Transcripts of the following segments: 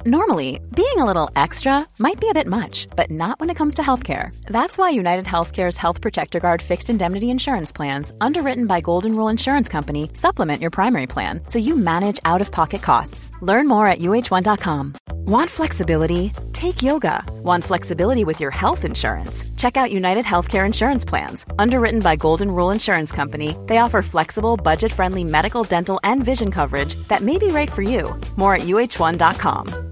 Normally, being a little extra might be a bit much, but not when it comes to healthcare. That's why United Healthcare's Health Protector Guard fixed indemnity insurance plans, underwritten by Golden Rule Insurance Company, supplement your primary plan so you manage out-of-pocket costs. Learn more at uh1.com. Want flexibility? Take yoga. Want flexibility with your health insurance? Check out United Healthcare Insurance Plans. Underwritten by Golden Rule Insurance Company, they offer flexible, budget-friendly medical, dental, and vision coverage that may be right for you. More at uh1.com.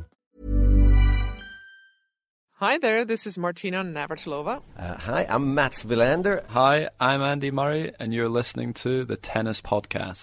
Hi there, this is Martina Navratilova. Hi, I'm Mats Wilander. Hi, I'm Andy Murray, and you're listening to the Tennis Podcast.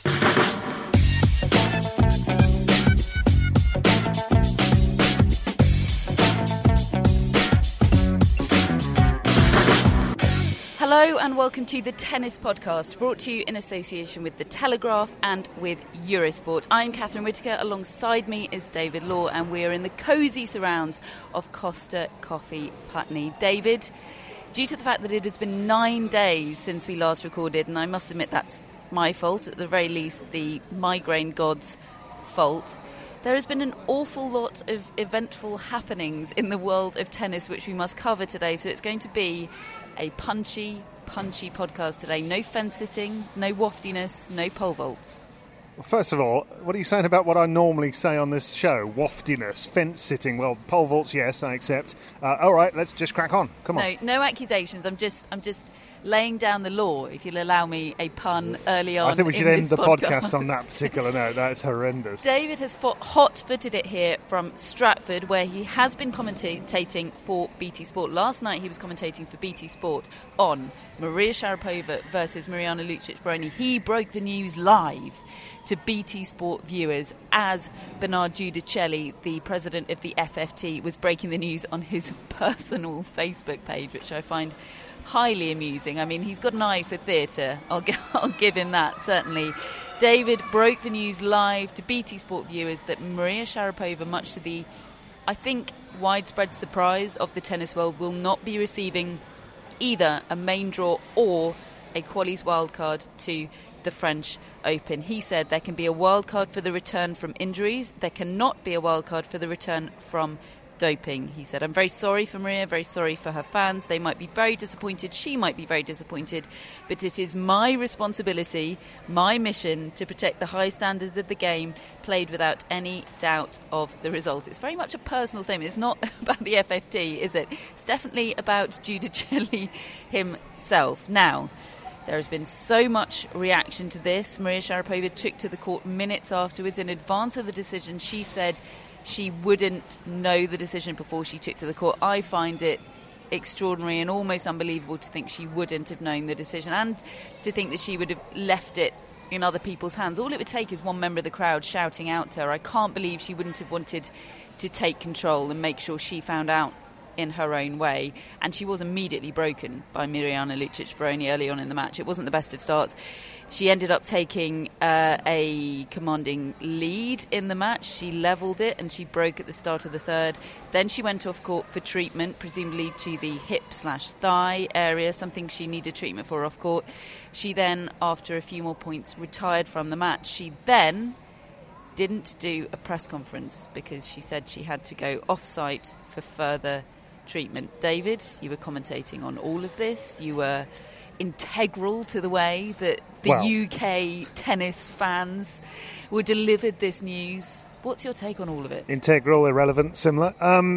Hello and welcome to the Tennis Podcast, brought to you in association with The Telegraph and with Eurosport. I'm Catherine Whitaker, alongside me is David Law, and we are in the cosy surrounds of Costa Coffee Putney. David, due to the fact that it has been 9 days since we last recorded, and I must admit that's my fault, at the very least the migraine god's fault, there has been an awful lot of eventful happenings in the world of tennis which we must cover today, so it's going to be a punchy podcast today. No fence sitting, no waftiness, no pole vaults. Well, first of all, what are you saying about what I normally say on this show? Waftiness, fence sitting. Well, pole vaults, yes, I accept. All right, let's just crack on. Come on. No accusations. I'm just laying down the law, if you'll allow me a pun early on. I think we should end the podcast on that particular note. That's horrendous. David has hot-footed it here from Stratford, where he has been commentating for BT Sport. Last night he was commentating for BT Sport on Maria Sharapova versus Mariana Lucic-Baroni. He broke the news live to BT Sport viewers as Bernard Giudicelli, the president of the FFT, was breaking the news on his personal Facebook page, which I find highly amusing. I mean, he's got an eye for theatre. I'll give him that, certainly. David broke the news live to BT Sport viewers that Maria Sharapova, much to the, I think, widespread surprise of the tennis world, will not be receiving either a main draw or a qualies wildcard to the French Open. He said there can be a wildcard for the return from injuries. There cannot be a wildcard for the return from doping. He said, I'm very sorry for Maria, very sorry for her fans. They might be very disappointed. She might be very disappointed. But it is my responsibility, my mission to protect the high standards of the game, played without any doubt of the result. It's very much a personal statement. It's not about the FFT, is it? It's definitely about Giudicelli himself. Now, there has been so much reaction to this. Maria Sharapova took to the court minutes afterwards. In advance of the decision, she said she wouldn't know the decision before she took to the court. I find it extraordinary and almost unbelievable to think she wouldn't have known the decision, and to think that she would have left it in other people's hands. All it would take is one member of the crowd shouting out to her. I can't believe she wouldn't have wanted to take control and make sure she found out in her own way. And she was immediately broken by Mariana Lucic-Baroni early on in the match. It wasn't the best of starts. She ended up taking a commanding lead in the match. She levelled it and she broke at the start of the third. Then she went off court for treatment, presumably to the hip/thigh area, something she needed treatment for off court. She then, after a few more points, retired from the match. She then didn't do a press conference because she said she had to go off-site for further treatment. David, you were commentating on all of this. You were integral to the way that the UK tennis fans were delivered this news. What's your take on all of it? Integral, irrelevant, similar.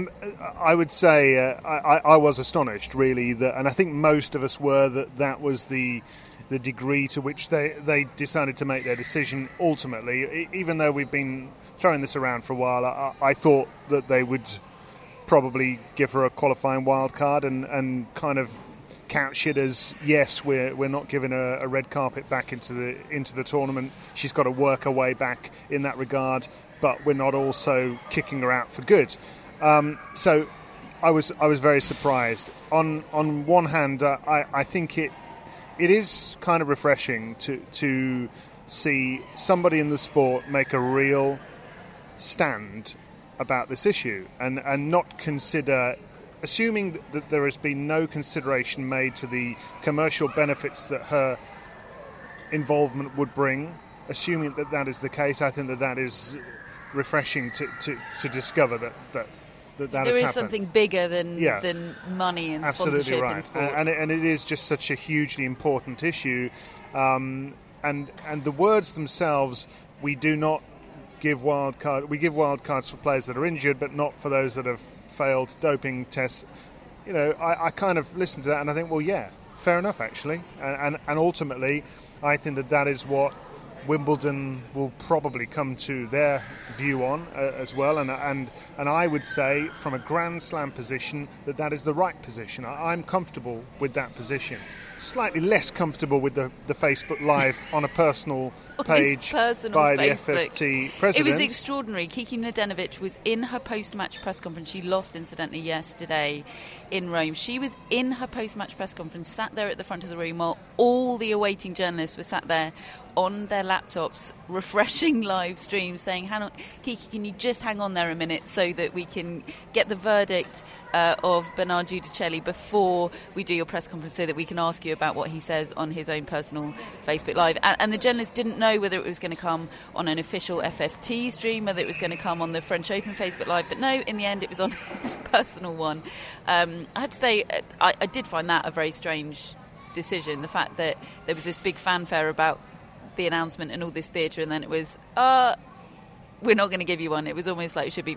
I would say I was astonished, really, and I think most of us were, that was the degree to which they decided to make their decision ultimately. Even though we've been throwing this around for a while, I thought that they would probably give her a qualifying wild card and kind of couch it as, yes, we're not giving a red carpet back into the tournament. She's got to work her way back in that regard, but we're not also kicking her out for good. So I was very surprised. On one hand, I think it is kind of refreshing to see somebody in the sport make a real stand about this issue and not consider, assuming that there has been no consideration made to the commercial benefits that her involvement would bring. Assuming that is the case, I think that is refreshing to discover that has there happened. is something bigger than money and absolutely sponsorship right. in sport. And it is just such a hugely important issue. And the words themselves, we do not give wild cards. We give wild cards for players that are injured, but not for those that have failed doping tests. You know, I kind of listen to that and I think, well, yeah, fair enough, actually. And ultimately, I think that is what Wimbledon will probably come to their view on as well, and I would say from a Grand Slam position that is the right position. I'm comfortable with that position. Slightly less comfortable with the Facebook Live on a personal page by Facebook. the FFT president. It was extraordinary. Kiki Mladenovic was in her post-match press conference. She lost, incidentally, yesterday in Rome. She was in her post-match press conference, sat there at the front of the room while all the awaiting journalists were sat there on their laptops, refreshing live streams, saying, hang on, Kiki, can you just hang on there a minute so that we can get the verdict of Bernard Giudicelli before we do your press conference so that we can ask you about what he says on his own personal Facebook Live. And the journalists didn't know whether it was going to come on an official FFT stream, whether it was going to come on the French Open Facebook Live, but no, in the end it was on his personal one. I have to say, I did find that a very strange decision, the fact that there was this big fanfare about the announcement and all this theatre, and then it was we're not going to give you one. It was almost like it should be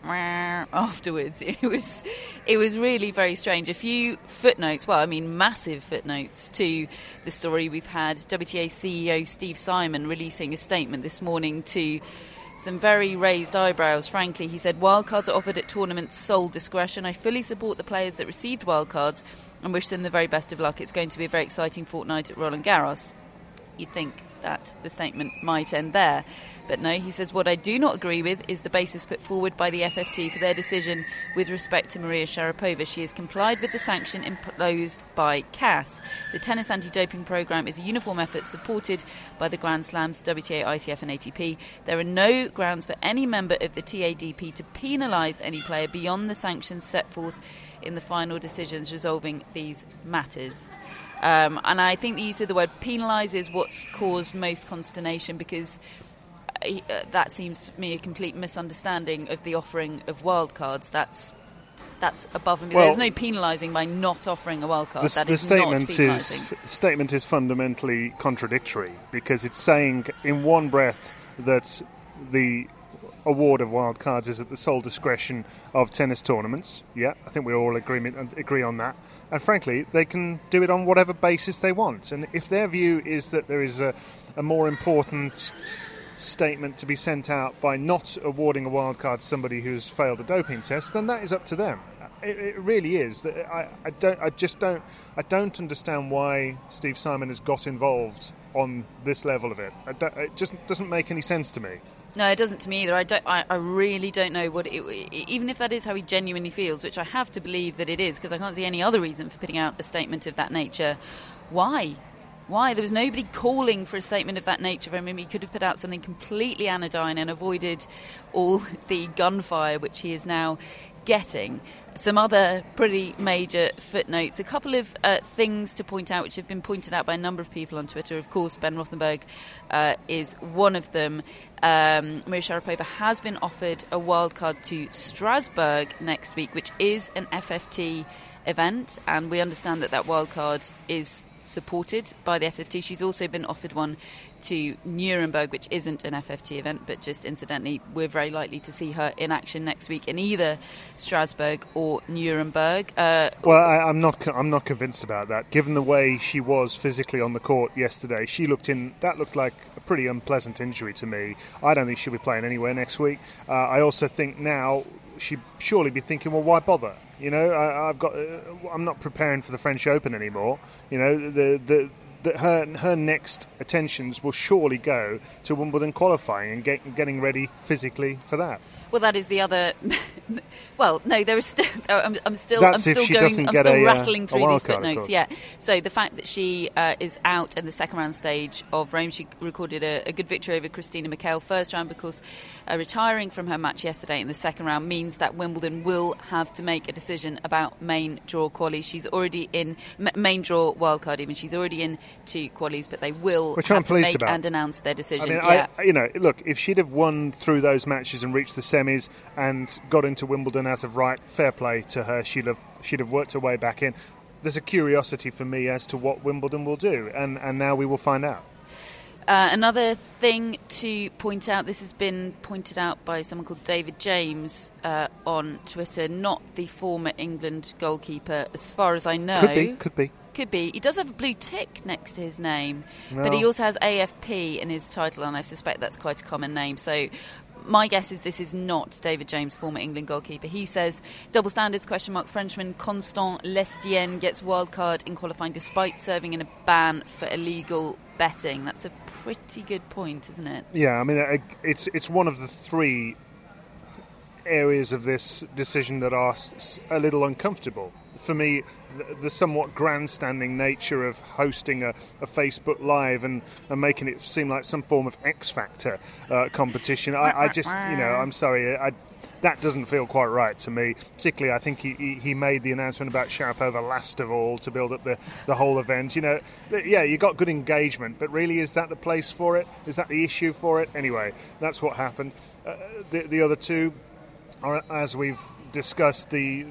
afterwards. It was really very strange. A few footnotes, massive footnotes to the story. We've had WTA CEO Steve Simon releasing a statement this morning to some very raised eyebrows, frankly. He said, wildcards are offered at tournaments' sole discretion. I fully support the players that received wildcards and wish them the very best of luck. It's going to be a very exciting fortnight at Roland Garros. You'd think that the statement might end there. But no, he says, what I do not agree with is the basis put forward by the FFT for their decision with respect to Maria Sharapova. She has complied with the sanction imposed by CAS. The tennis anti-doping programme is a uniform effort supported by the Grand Slams, WTA, ITF and ATP. There are no grounds for any member of the TADP to penalise any player beyond the sanctions set forth in the final decisions resolving these matters. And I think the use of the word penalise is what's caused most consternation, because that seems to me a complete misunderstanding of the offering of wildcards. That's above and beyond. There's no penalising by not offering a wildcard. That is not penalising. The statement is fundamentally contradictory, because it's saying in one breath that the award of wildcards is at the sole discretion of tennis tournaments. Yeah, I think we all agree on that. And frankly, they can do it on whatever basis they want. And if their view is that there is a more important statement to be sent out by not awarding a wildcard to somebody who's failed a doping test, then that is up to them. It really is. I don't understand why Steve Simon has got involved on this level of it. It just doesn't make any sense to me. No, it doesn't to me either. I really don't know what even if that is how he genuinely feels, which I have to believe that it is, because I can't see any other reason for putting out a statement of that nature. Why? There was nobody calling for a statement of that nature. I mean, he could have put out something completely anodyne and avoided all the gunfire which he is now getting. Some other pretty major footnotes. A couple of things to point out which have been pointed out by a number of people on Twitter. Of course, Ben Rothenberg is one of them. Maria Sharapova has been offered a wildcard to Strasbourg next week, which is an FFT event, and we understand that wildcard is supported by the FFT. She's also been offered one to Nuremberg, which isn't an FFT event, but just incidentally, we're very likely to see her in action next week in either Strasbourg or Nuremberg. I'm not convinced about that. Given the way she was physically on the court yesterday, that looked like a pretty unpleasant injury to me. I don't think she'll be playing anywhere next week. I also think now she'd surely be thinking, well, why bother? You know, I'm not preparing for the French Open anymore. You know, her next attentions will surely go to Wimbledon qualifying and getting ready physically for that. Well, that is the other Well, no, there is still. I'm still That's going. if she I'm doesn't still get a rattling through wild these card, of footnotes. course. Yeah. So the fact that she is out in the second round stage of Rome, she recorded a good victory over Christina Michael first round, because retiring from her match yesterday in the second round means that Wimbledon will have to make a decision about main draw qualies. She's already in main draw wildcard. Even she's already in 2 qualies, but they will Which have I'm to pleased make about. and announce their decision. I mean, look, if she'd have won through those matches and reached the semis and got into Wimbledon as of right, fair play to her. She'd have worked her way back in. There's a curiosity for me as to what Wimbledon will do, and now we will find out. Another thing to point out, this has been pointed out by someone called David James on Twitter, not the former England goalkeeper, as far as I know. Could be. Could be. He does have a blue tick next to his name, No. but he also has AFP in his title, and I suspect that's quite a common name. So my guess is this is not David James, former England goalkeeper. He says, double standards, ? Frenchman Constant Lestienne gets wildcard in qualifying despite serving in a ban for illegal betting. That's a pretty good point, isn't it? Yeah, I mean, it's one of the 3 areas of this decision that are a little uncomfortable. For me, the somewhat grandstanding nature of hosting a Facebook Live and making it seem like some form of X Factor competition, I just, I'm sorry, that doesn't feel quite right to me. Particularly, I think he made the announcement about Sharapova last of all to build up the whole event. Yeah, you got good engagement, but really, is that the place for it? Is that the issue for it? Anyway, that's what happened. The other 2 are, as we've discussed, the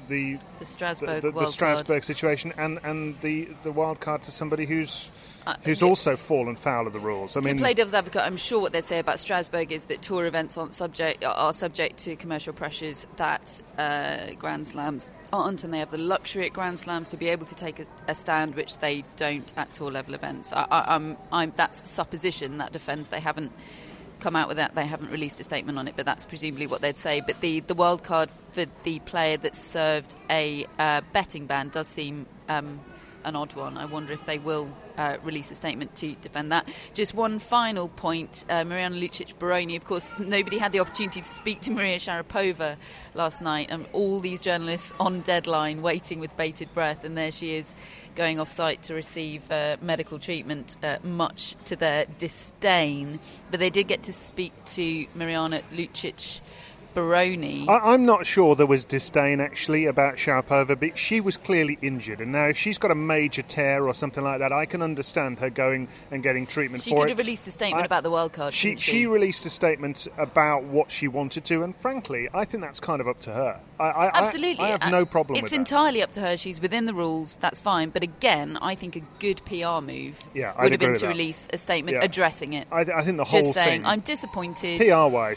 Strasbourg situation and the wild card to somebody who's also fallen foul of the rules. I mean, to play devil's advocate, I'm sure what they say about Strasbourg is that tour events are subject to commercial pressures that Grand Slams aren't, and they have the luxury at Grand Slams to be able to take a stand, which they don't at tour level events. That's supposition, that defence. They haven't come out with that. They haven't released a statement on it, but that's presumably what they'd say. But the wild card for the player that served a betting ban does seem an odd one. I wonder if they will release a statement to defend that. Just one final point, Mariana Lucic-Baroni, of course, nobody had the opportunity to speak to Maria Sharapova last night, and all these journalists on deadline waiting with bated breath, and there she is going off site to receive medical treatment, much to their disdain. But they did get to speak to Mariana Lucic-Baroni. I'm not sure there was disdain actually about Sharapova, but she was clearly injured, and now if she's got a major tear or something like that, I can understand her going and getting treatment for it. She could have released a statement about the wild card. She released a statement about what she wanted to, and frankly, I think that's kind of up to her. Absolutely, I have no problem with It's that. entirely up to her. She's within the rules. That's fine. But again, I think a good PR move I'd would have agree been with to that. release a statement addressing it. I think the whole just saying, thing, I'm disappointed. PR-wise,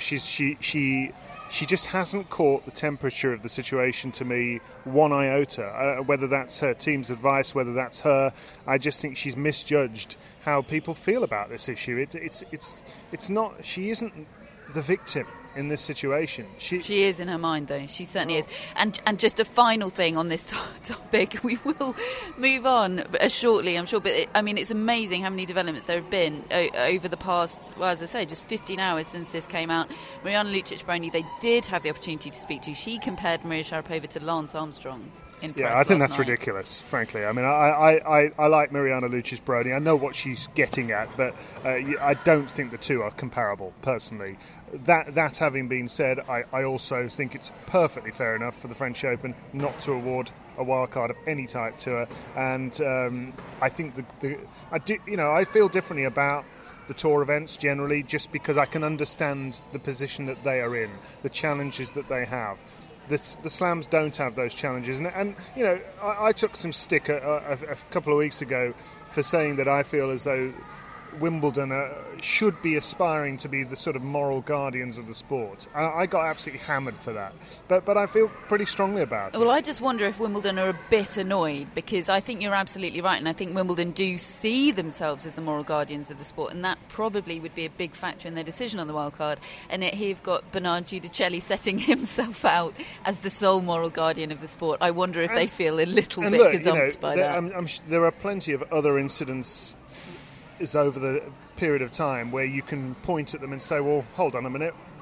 she just hasn't caught the temperature of the situation to me one iota. Whether that's her team's advice, whether that's her, I just think she's misjudged how people feel about this issue. It's not. She isn't the victim in this situation. She is in her mind, though. She certainly is. And just a final thing on this topic. We will move on shortly, I'm sure. But it's amazing how many developments there have been over the past, well, as I say, just 15 hours since this came out. Mariana Lucic-Baroni, they did have the opportunity to speak to. She compared Maria Sharapova to Lance Armstrong. Yeah, I think that's ridiculous, frankly. I mean, I like Mariana Lucic-Baroni. I know what she's getting at, but I don't think the two are comparable, personally. That having been said, I also think it's perfectly fair enough for the French Open not to award a wildcard of any type to her. And I think I feel differently about the tour events generally, just because I can understand the position that they are in, the challenges that they have. The slams don't have those challenges, and I took some stick a couple of weeks ago for saying that I feel as though Wimbledon should be aspiring to be the sort of moral guardians of the sport. I got absolutely hammered for that, but I feel pretty strongly about it. Well, I just wonder if Wimbledon are a bit annoyed, because I think you're absolutely right, and I think Wimbledon do see themselves as the moral guardians of the sport, and that probably would be a big factor in their decision on the wildcard. And yet here you've got Bernard Giudicelli setting himself out as the sole moral guardian of the sport. I wonder if they feel a little bit gazumped by that. There are plenty of other incidents over the period of time where you can point at them and say, well, hold on a minute,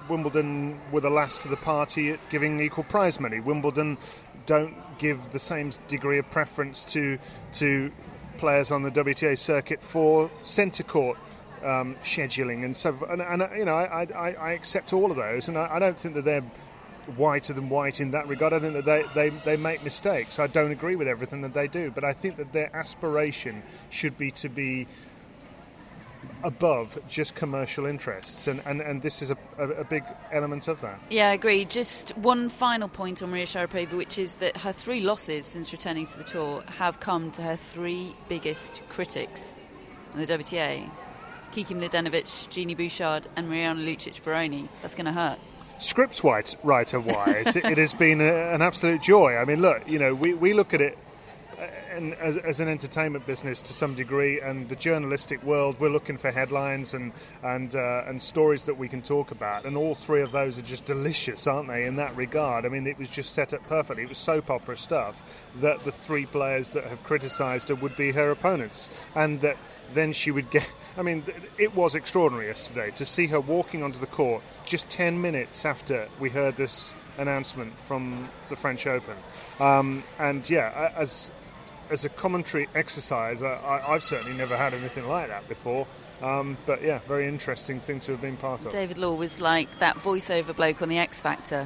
Wimbledon were the last to the party at giving equal prize money. Wimbledon don't give the same degree of preference to players on the WTA circuit for centre court scheduling and so. And I accept all of those, and I don't think that they're whiter than white in that regard. I think that they make mistakes. I don't agree with everything that they do, but I think that their aspiration should be to be above just commercial interests, and this is a big element of that. Yeah, I agree. Just one final point on Maria Sharapova, which is that her 3 losses since returning to the tour have come to her 3 biggest critics in the WTA: Kiki Mladenovic, Genie Bouchard and Mariana Lucic-Baroni. That's going to hurt. Scripts writer-wise, it has been an absolute joy. I mean, look, we look at it and as an entertainment business to some degree, and the journalistic world, we're looking for headlines and stories that we can talk about, and all 3 of those are just delicious, aren't they, in that regard? I mean, it was just set up perfectly. It was soap opera stuff that the 3 players that have criticised her would be her opponents, and that then she would get... I mean, it was extraordinary yesterday to see her walking onto the court just 10 minutes after we heard this announcement from the French Open. And yeah, as a commentary exercise, I've certainly never had anything like that before. But yeah, very interesting thing to have been part of. David Law was like that voiceover bloke on the X Factor.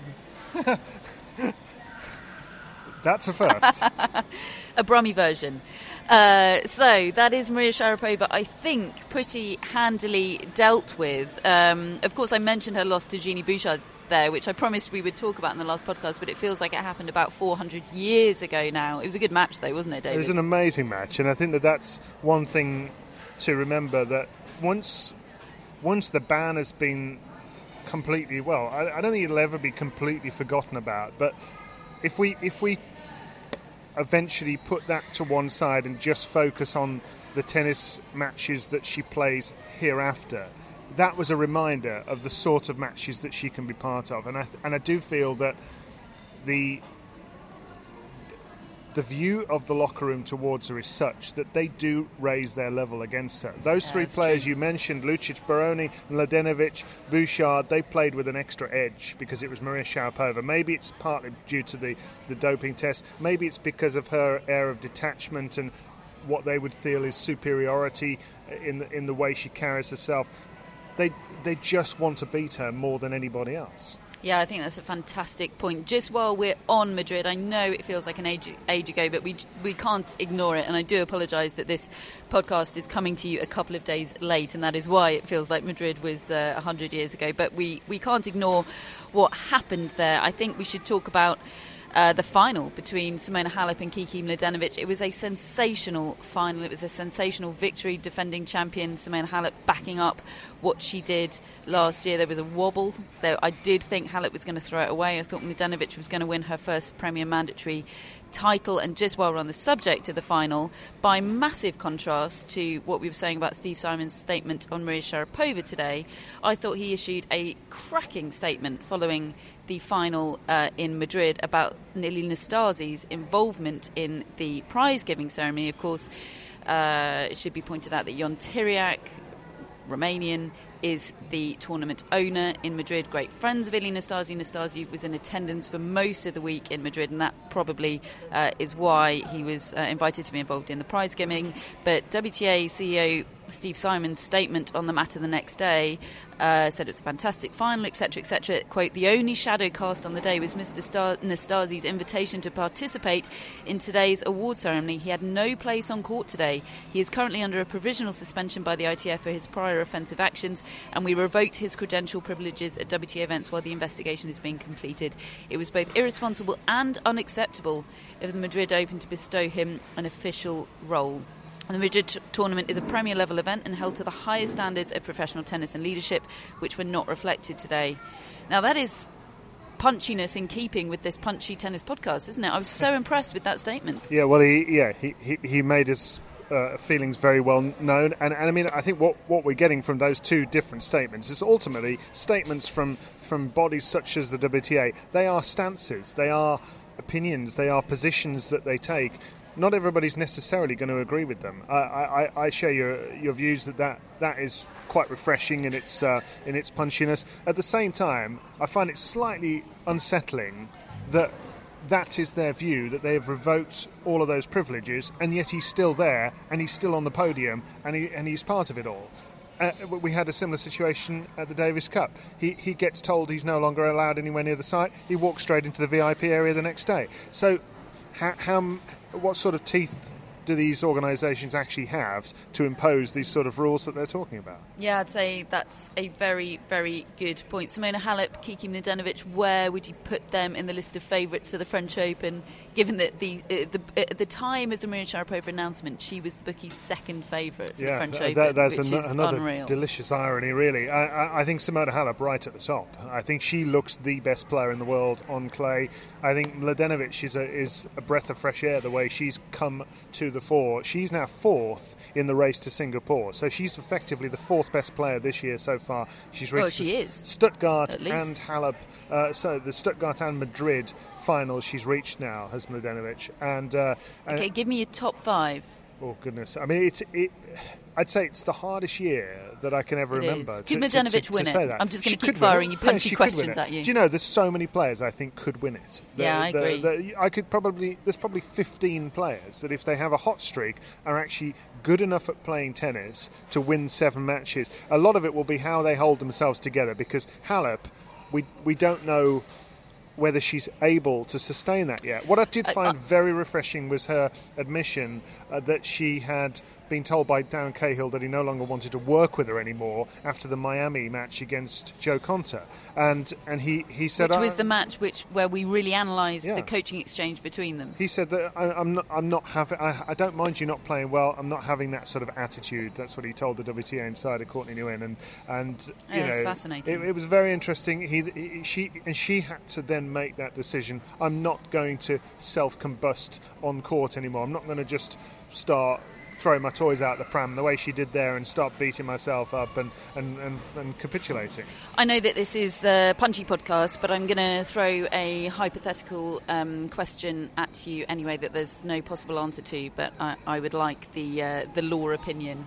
That's a first. A Brummy version. So that is Maria Sharapova, I think, pretty handily dealt with. Of course, I mentioned her loss to Genie Bouchard there, which I promised we would talk about in the last podcast, but it feels like it happened about 400 years ago now. It was a good match, though, wasn't it, David? It was an amazing match, and I think that that's one thing to remember, that once the ban has been completely... Well, I don't think it'll ever be completely forgotten about, but if we eventually put that to one side and just focus on the tennis matches that she plays hereafter, that was a reminder of the sort of matches that she can be part of, and I do feel that the view of the locker room towards her is such that they do raise their level against her. Those 3 players you mentioned, Lucic-Baroni, Mladenovic, Bouchard, they played with an extra edge because it was Maria Sharapova. Maybe it's partly due to the doping test. Maybe it's because of her air of detachment and what they would feel is superiority in the way she carries herself. They just want to beat her more than anybody else. Yeah, I think that's a fantastic point. Just while we're on Madrid, I know it feels like an age ago, but we can't ignore it, and I do apologise that this podcast is coming to you a couple of days late, and that is why it feels like Madrid was 100 years ago. But we can't ignore what happened there. I think we should talk about the final between Simona Halep and Kiki Mladenovic. It was a sensational final. It was a sensational victory. Defending champion Simona Halep backing up what she did last year. There was a wobble. I did think Halep was going to throw it away. I thought Mladenovic was going to win her first Premier Mandatory title. And just while we're on the subject of the final, by massive contrast to what we were saying about Steve Simon's statement on Maria Sharapova today, I thought he issued a cracking statement following the final in Madrid about Lili Nastasi's involvement in the prize-giving ceremony. Of course, it should be pointed out that Ion Tiriac, Romanian, is the tournament owner in Madrid. Great friends of Lili Nastasi. Nastasi was in attendance for most of the week in Madrid, and that probably is why he was invited to be involved in the prize giving. But WTA CEO Steve Simon's statement on the matter the next day said it's a fantastic final, etc., etc. Quote, the only shadow cast on the day was Mr. Nastasi's invitation to participate in today's award ceremony. He had no place on court today. He is currently under a provisional suspension by the ITF for his prior offensive actions, and we revoked his credential privileges at WTA events while the investigation is being completed. It was both irresponsible and unacceptable of the Madrid Open to bestow him an official role. The Madrid tournament is a Premier level event and held to the highest standards of professional tennis and leadership, which were not reflected today. Now that is punchiness in keeping with this punchy tennis podcast, isn't it? I was so impressed with that statement. Yeah, well, he made his feelings very well known, and I mean, I think what we're getting from those 2 different statements is ultimately statements from bodies such as the WTA. They are stances, they are opinions, they are positions that they take not everybody's necessarily going to agree with them. I share your views that is quite refreshing in its punchiness. At the same time, I find it slightly unsettling that is their view, that they have revoked all of those privileges, and yet he's still there, and he's still on the podium, and he's part of it all. We had a similar situation at the Davis Cup. He gets told he's no longer allowed anywhere near the site. He walks straight into the VIP area the next day. So what sort of teeth do these organisations actually have to impose these sort of rules that they're talking about? Yeah, I'd say that's a very, very good point. Simona Halep, Kiki Mladenovic, where would you put them in the list of favourites for the French Open, given that at the time of the Maria Sharapova announcement, she was the bookie's second favourite for the French Open, that's which is another unreal. Delicious irony, really. I think Simona Halep right at the top. I think she looks the best player in the world on clay. I think Mladenovic is a breath of fresh air, the way she's come to the fore. She's now fourth in the race to Singapore, so she's effectively the fourth best player this year so far. She's reached Stuttgart and Halep, so the Stuttgart and Madrid finals she's reached now, has Mladenovic. Okay, give me your top five. Oh goodness! I mean, I'd say it's the hardest year that I can ever remember. Could Mladenovic win it? I'm just going to keep firing you punchy questions at you. Do you know, there's so many players I think could win it. I agree. There's probably 15 players that, if they have a hot streak, are actually good enough at playing tennis to win 7 matches. A lot of it will be how they hold themselves together, because Halep, we don't know whether she's able to sustain that yet. What I did find very refreshing was her admission that she had been told by Darren Cahill that he no longer wanted to work with her anymore after the Miami match against Joe Conter, and he said, which was the match where we really analysed the coaching exchange between them. He said that I don't mind you not playing well. I'm not having that sort of attitude. That's what he told the WTA insider Courtney Nguyen, and it's fascinating. It was very interesting. She had to then make that decision. I'm not going to self-combust on court anymore. I'm not going to just start throwing my toys out the pram the way she did there and start beating myself up and capitulating. I know that this is a punchy podcast, but I'm going to throw a hypothetical question at you anyway that there's no possible answer to, but I would like the law opinion.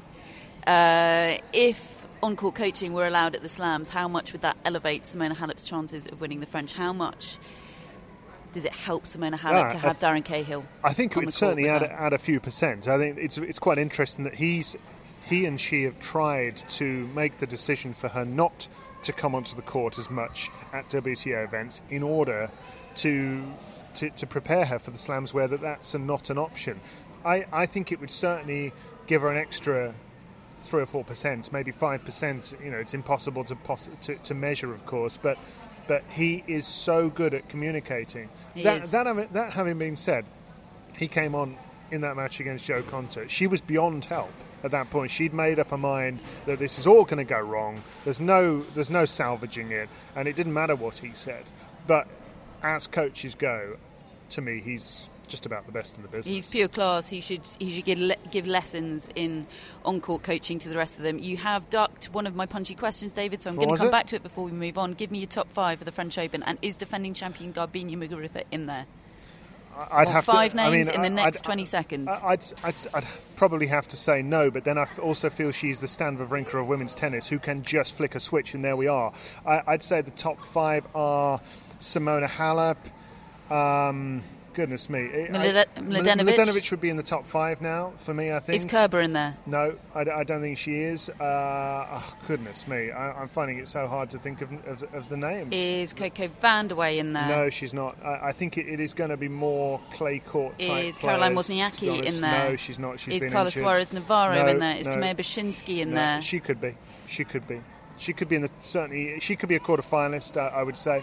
If on-court coaching were allowed at the Slams, how much would that elevate Simona Halep's chances of winning the French? How much does it help Simona Halep to have Darren Cahill? I think it would certainly add a few percent. I think it's quite interesting that he and she have tried to make the decision for her not to come onto the court as much at WTA events in order to prepare her for the Slams, where that's not an option. I think it would certainly give her an extra 3 or 4%, maybe 5%. You know, it's impossible to measure, of course, but he is so good at communicating. That having been said, he came on in that match against Joe Conter. She was beyond help at that point. She'd made up her mind that this is all going to go wrong. There's no salvaging it, and it didn't matter what he said. But as coaches go, to me, he's just about the best in the business. He's pure class. He should give lessons in on-court coaching to the rest of them. You have ducked one of my punchy questions, David, so I'm going to come back to it before we move on. Give me your top 5 for the French Open, and is defending champion Garbiñe Muguruza in there? I'd have 5 names in the next 20 seconds. I'd probably have to say no, but then I also feel she's the Stan Wawrinka of women's tennis, who can just flick a switch, and there we are. I'd say the top 5 are Simona Halep. Goodness me. Mladenovic would be in the top 5 now, for me, I think. Is Kerber in there? No, I don't think she is. Goodness me. I'm finding it so hard to think of the names. Is Coco Vandeweghe in there? No, she's not. I think it is going to be more clay court type Is Caroline Wozniacki in there? No, she's not. Is Carla Suarez Navarro in there? Is Tamara Bashinsky in there? She could be. She could be she could be a quarter-finalist, I would say.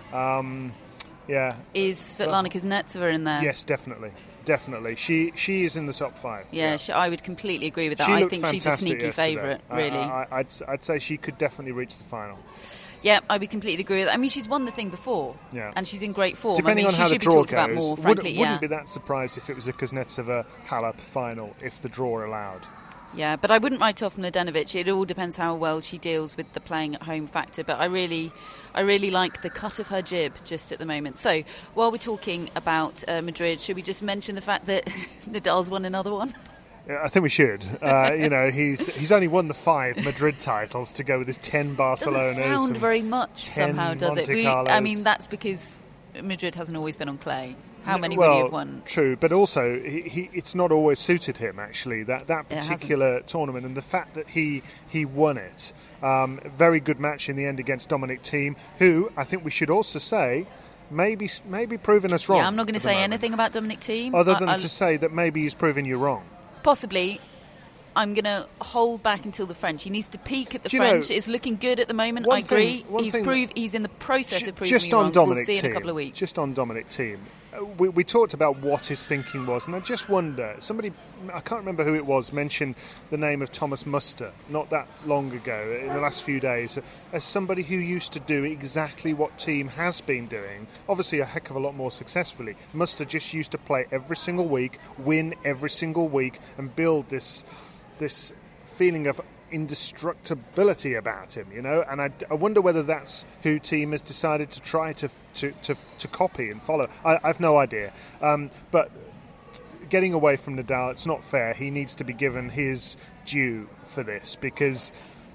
Yeah. Is Svetlana Kuznetsova in there? Yes, definitely. She is in the top 5. Yeah. I would completely agree with that. I think she's a sneaky favourite, really. I'd say she could definitely reach the final. Yeah, I would completely agree with that. I mean, she's won the thing before, and she's in great form. Depending on she how should the be draw talked about more, frankly. Wouldn't be that surprised if it was a Kuznetsova-Halep final, if the draw allowed. Yeah, but I wouldn't write off Mladenovic. It all depends how well she deals with the playing at home factor. But I really like the cut of her jib just at the moment. So while we're talking about Madrid, should we just mention the fact that Nadal's won another one? Yeah, I think we should. He's only won the 5 Madrid titles to go with his 10 Barcelonas. Doesn't sound very much somehow, does Monte it? Carlos. That's because Madrid hasn't always been on clay. How many well, would he have won? True, but also it's not always suited him, actually, that particular tournament, and the fact that he won it. Very good match in the end against Dominic Thiem, who I think we should also say maybe proving us wrong. Yeah, I'm not going to say anything about Dominic Thiem. Other than to say that maybe he's proving you wrong. Possibly. I'm going to hold back until the French. He needs to peak at the French. It's looking good at the moment. I agree. He's in the process of proving me wrong. We'll see in a couple of weeks. Just on Dominic Thiem. We talked about what his thinking was, and I just wonder, I can't remember who it was, mentioned the name of Thomas Muster not that long ago, in the last few days, as somebody who used to do exactly what Thiem has been doing, obviously a heck of a lot more successfully. Muster just used to play every single week, win every single week, and build this feeling of indestructibility about him, and I wonder whether that's who Thiem has decided to try to copy and follow. I've no idea, but getting away from Nadal, it's not fair. He needs to be given his due for this, because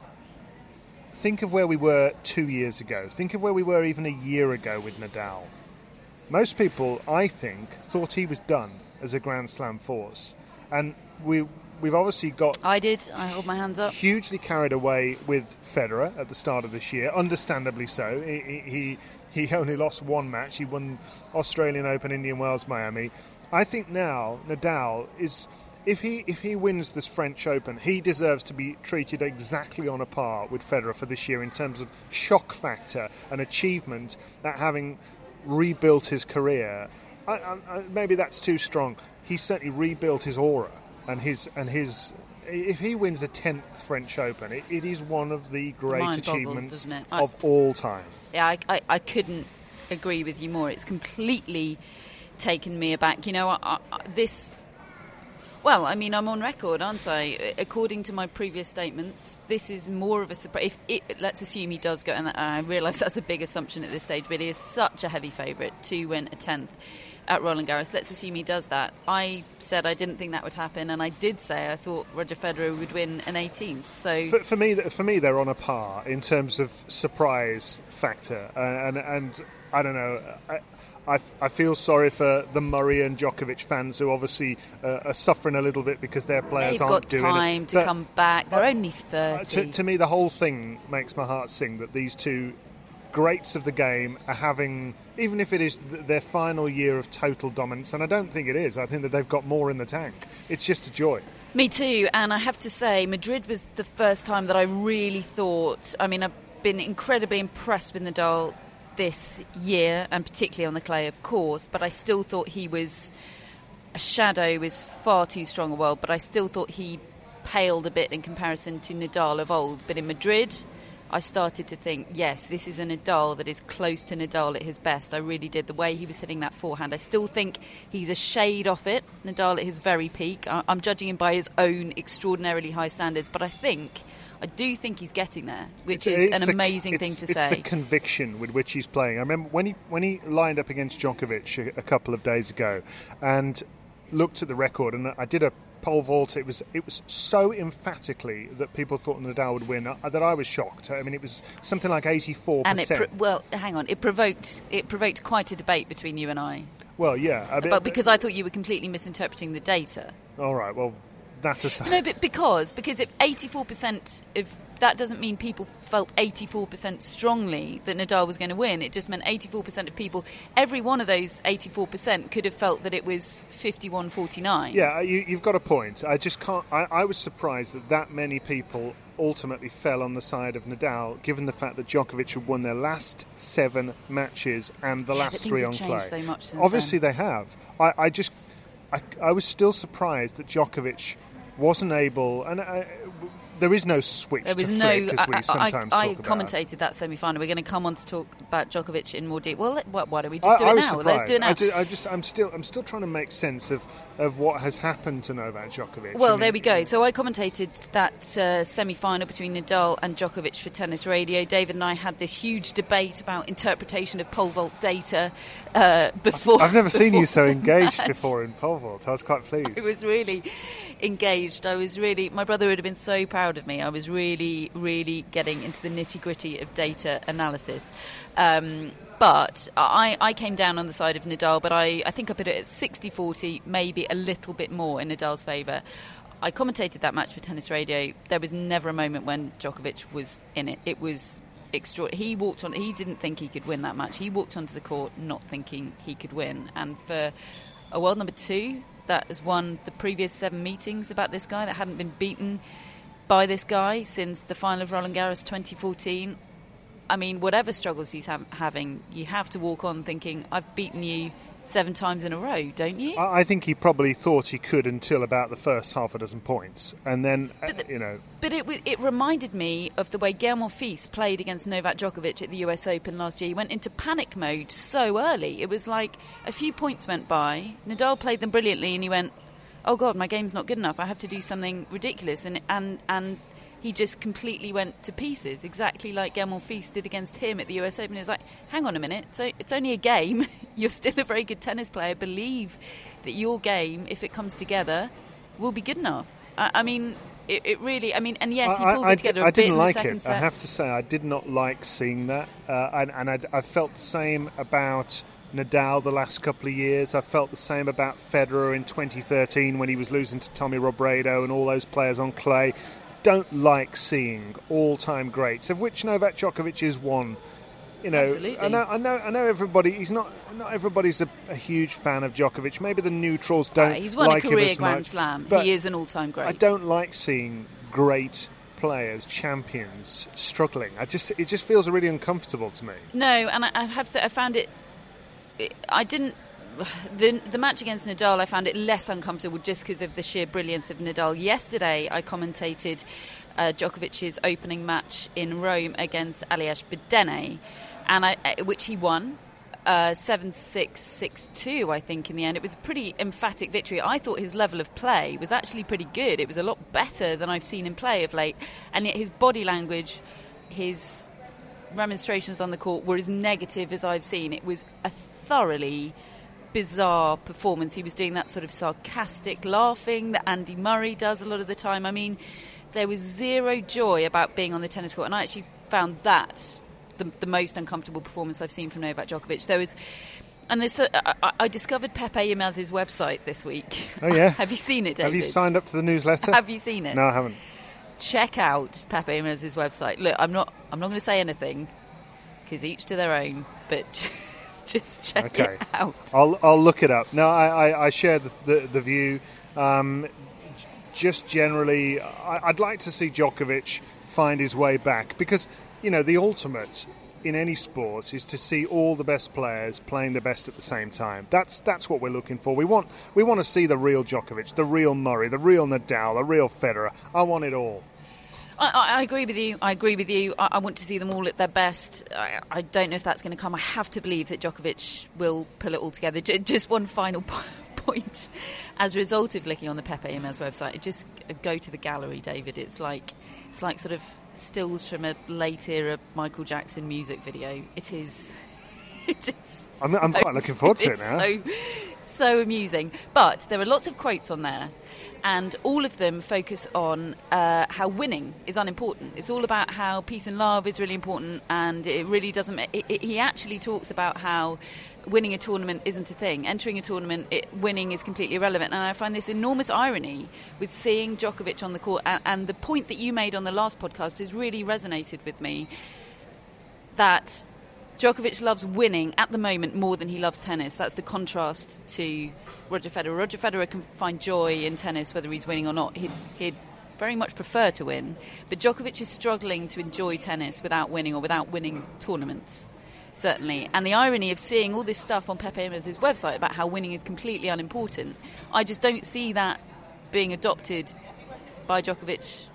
think of where we were 2 years ago, think of where we were even a year ago with Nadal. Most people, I think, thought he was done as a Grand Slam force, and we've obviously got... I hold my hands up. Hugely carried away with Federer at the start of this year, understandably so. He only lost one match. He won Australian Open, Indian Wells, Miami. I think now Nadal is... If he wins this French Open, he deserves to be treated exactly on a par with Federer for this year in terms of shock factor and achievement at having rebuilt his career. Maybe that's too strong. He certainly rebuilt his aura. And his, if he wins a 10th French Open, it is one of the great achievements of all time. Yeah, I couldn't agree with you more. It's completely taken me aback. Well, I'm on record, aren't I? According to my previous statements, this is more of a surprise. Let's assume he does go, and I realise that's a big assumption at this stage, but he is such a heavy favourite to win a 10th. At Roland Garros. Let's assume he does that. I said I didn't think that would happen, and I did say I thought Roger Federer would win an 18th. So for me, they're on a par in terms of surprise factor, and I don't know. I feel sorry for the Murray and Djokovic fans who obviously are suffering a little bit because their players aren't doing it. They've got time to come back. They're only 30. To me, the whole thing makes my heart sing that these two greats of the game are having, even if it is their final year of total dominance, and I don't think it is. I think that they've got more in the tank. It's just a joy. Me too, and I have to say, Madrid was the first time that I really thought... I've been incredibly impressed with Nadal this year, and particularly on the clay, of course, but I still thought he was... A shadow is far too strong a word, but I still thought he paled a bit in comparison to Nadal of old. But in Madrid... I started to think, yes, this is a Nadal that is close to Nadal at his best. I really did. The way he was hitting that forehand, I still think he's a shade off it. Nadal at his very peak. I'm judging him by his own extraordinarily high standards, but I do think he's getting there, which is an amazing thing to say. It's the conviction with which he's playing. I remember when he lined up against Djokovic a couple of days ago and looked at the record, and I did a pole vault. It was so emphatically that people thought Nadal would win that I was shocked. It was something like 84%. And hang on, it provoked quite a debate between you and I. Well, yeah, but because I thought you were completely misinterpreting the data. All right, well, that aside. No, but because if 84% of that doesn't mean people felt 84% strongly that Nadal was going to win. It just meant 84% of people, every one of those 84% could have felt that it was 51-49. Yeah, you've got a point. I just can't... I was surprised that many people ultimately fell on the side of Nadal, given the fact that Djokovic had won their last 7 matches and the last 3 on clay. So much since Obviously then. They have. I was still surprised that Djokovic wasn't able... and there is no switch to flick, as we sometimes talk about. I commentated that semi-final. We're going to come on to talk about Djokovic in more detail. Well, why don't we just do it now? Surprised. Let's do it now. I'm still trying to make sense of what has happened to Novak Djokovic. Well, there we go. So I commentated that semi-final between Nadal and Djokovic for Tennis Radio. David and I had this huge debate about interpretation of pole vault data before. I've never seen you so engaged before in pole vault. I was quite pleased. I was really engaged. My brother would have been so proud of me. I was really, really getting into the nitty-gritty of data analysis. But I came down on the side of Nadal, but I think I put it at 60-40, maybe a little bit more in Nadal's favour. I commentated that match for Tennis Radio. There was never a moment when Djokovic was in it. It was extraordinary. He didn't think he could win that match. He walked onto the court not thinking he could win. And for a world number 2 that has won the previous 7 meetings about this guy, that hadn't been beaten by this guy since the final of Roland Garros 2014. I mean, whatever struggles he's having, you have to walk on thinking, I've beaten you 7 times in a row, don't you? I think he probably thought he could until about the first half a dozen points. And then, But it reminded me of the way Gael Monfils played against Novak Djokovic at the US Open last year. He went into panic mode so early. It was like a few points went by, Nadal played them brilliantly, and he went, oh God, my game's not good enough. I have to do something ridiculous. And he just completely went to pieces, exactly like Gael Monfils did against him at the US Open. It was like, hang on a minute, so it's only a game. You're still a very good tennis player. Believe that your game, if it comes together, will be good enough. I mean, it really, and yes, he pulled it together a bit in the second set. I have to say, I did not like seeing that. And I felt the same about Nadal the last couple of years. I felt the same about Federer in 2013 when he was losing to Tommy Robredo and all those players on clay. Don't like seeing all-time greats, of which Novak Djokovic is one. Absolutely. I know everybody. Not everybody's a huge fan of Djokovic. Maybe the neutrals don't. He's won like a career him as Grand much, Slam. But he is an all-time great. I don't like seeing great players, champions, struggling. It just feels really uncomfortable to me. No, and I have to say, I found it. I didn't. The match against Nadal, I found it less uncomfortable just because of the sheer brilliance of Nadal. Yesterday, I commentated Djokovic's opening match in Rome against Aliash Bedene, which he won 7-6, 6-2, I think, in the end. It was a pretty emphatic victory. I thought his level of play was actually pretty good. It was a lot better than I've seen him play of late. And yet his body language, his remonstrations on the court were as negative as I've seen. It was a thoroughly bizarre performance. He was doing that sort of sarcastic laughing that Andy Murray does a lot of the time. I mean, there was zero joy about being on the tennis court, and I actually found that the most uncomfortable performance I've seen from Novak Djokovic. I discovered Pepe Yilmaz's website this week. Oh yeah. Have you seen it, David? Have you signed up to the newsletter? Have you seen it? No, I haven't. Check out Pepe Yilmaz's website. Look, I'm not going to say anything because each to their own, but just check it out. I'll look it up. No, I share the view. Just generally, I'd like to see Djokovic find his way back because, the ultimate in any sport is to see all the best players playing the best at the same time. That's what we're looking for. We want to see the real Djokovic, the real Murray, the real Nadal, the real Federer. I want it all. I agree with you. I want to see them all at their best. I don't know if that's going to come. I have to believe that Djokovic will pull it all together. Just one final point. As a result of clicking on the Pepe Yilmaz website, just go to the gallery, David. It's like sort of stills from a late era Michael Jackson music video. It is. I'm quite looking forward to it now. So amusing. But there are lots of quotes on there, and all of them focus on how winning is unimportant. It's all about how peace and love is really important, and it really doesn't. He actually talks about how winning a tournament isn't a thing. Entering a tournament, winning is completely irrelevant. And I find this enormous irony with seeing Djokovic on the court. And the point that you made on the last podcast has really resonated with me, that Djokovic loves winning at the moment more than he loves tennis. That's the contrast to Roger Federer. Roger Federer can find joy in tennis whether he's winning or not. He'd very much prefer to win. But Djokovic is struggling to enjoy tennis without winning or without winning tournaments, certainly. And the irony of seeing all this stuff on Pepe Yilmaz's website about how winning is completely unimportant, I just don't see that being adopted by Djokovic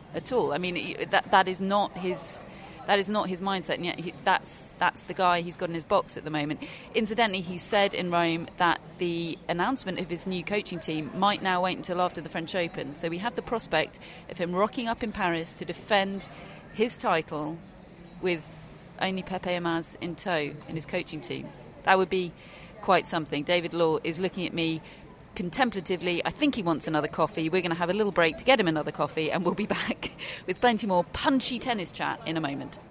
at all. I mean, that is not his. That is not his mindset, and yet that's the guy he's got in his box at the moment. Incidentally, he said in Rome that the announcement of his new coaching team might now wait until after the French Open. So we have the prospect of him rocking up in Paris to defend his title with only Pepe Imaz in tow in his coaching team. That would be quite something. David Law is looking at me contemplatively. I think he wants another coffee. We're going to have a little break to get him another coffee, and we'll be back with plenty more punchy tennis chat in a moment.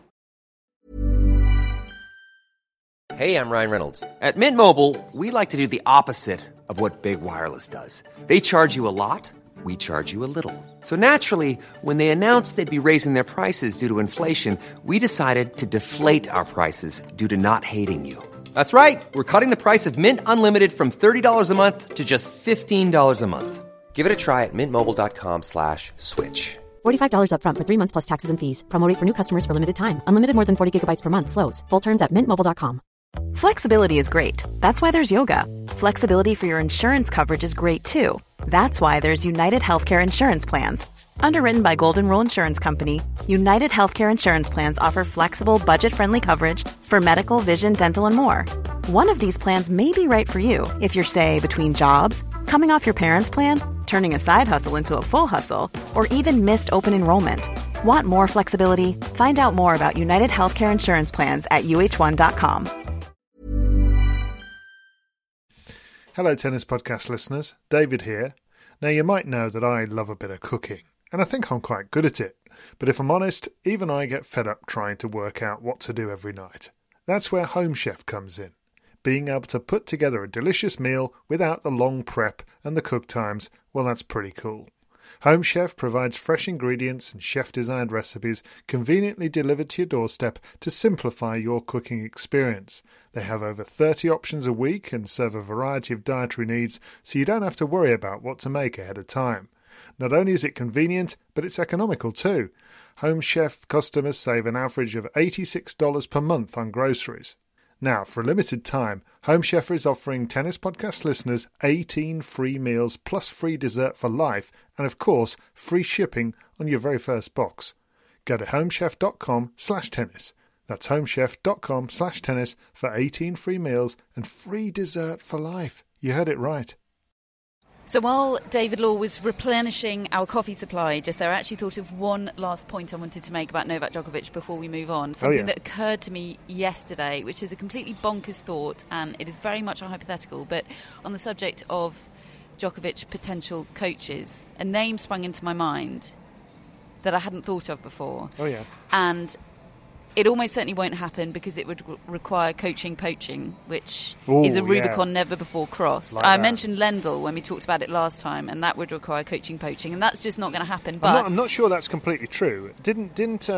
Hey, I'm Ryan Reynolds. At Mint Mobile, we like to do the opposite of what Big Wireless does. They charge you a lot, we charge you a little. So naturally, when they announced they'd be raising their prices due to inflation, we decided to deflate our prices due to not hating you. That's right. We're cutting the price of Mint Unlimited from $30 a month to just $15 a month. Give it a try at mintmobile.com/switch. $45 up front for 3 months plus taxes and fees. Promo rate for new customers for limited time. Unlimited more than 40 gigabytes per month slows. Full terms at mintmobile.com. Flexibility is great. That's why there's yoga. Flexibility for your insurance coverage is great too. That's why there's United Healthcare Insurance Plans. Underwritten by Golden Rule Insurance Company, United Healthcare Insurance Plans offer flexible, budget-friendly coverage for medical, vision, dental, and more. One of these plans may be right for you if you're, say, between jobs, coming off your parents' plan, turning a side hustle into a full hustle, or even missed open enrollment. Want more flexibility? Find out more about United Healthcare Insurance Plans at uh1.com. Hello, Tennis Podcast listeners. David here. Now, you might know that I love a bit of cooking, and I think I'm quite good at it. But if I'm honest, even I get fed up trying to work out what to do every night. That's where Home Chef comes in. Being able to put together a delicious meal without the long prep and the cook times, well, that's pretty cool. Home Chef provides fresh ingredients and chef-designed recipes conveniently delivered to your doorstep to simplify your cooking experience. They have over 30 options a week and serve a variety of dietary needs, so you don't have to worry about what to make ahead of time. Not only is it convenient, but it's economical too. Home Chef customers save an average of $86 per month on groceries. Now, for a limited time, Home Chef is offering Tennis Podcast listeners 18 free meals plus free dessert for life and, of course, free shipping on your very first box. Go to homechef.com/tennis. That's homechef.com/tennis for 18 free meals and free dessert for life. You heard it right. So while David Law was replenishing our coffee supply, I actually thought of one last point I wanted to make about Novak Djokovic before we move on. Something that occurred to me yesterday, which is a completely bonkers thought, and it is very much a hypothetical, but on the subject of Djokovic potential coaches, a name sprung into my mind that I hadn't thought of before. Oh, yeah. And it almost certainly won't happen because it would require coaching poaching, which is a Rubicon never before crossed. I mentioned Lendl when we talked about it last time, and that would require coaching poaching, and that's just not going to happen. But I'm not sure that's completely true. Did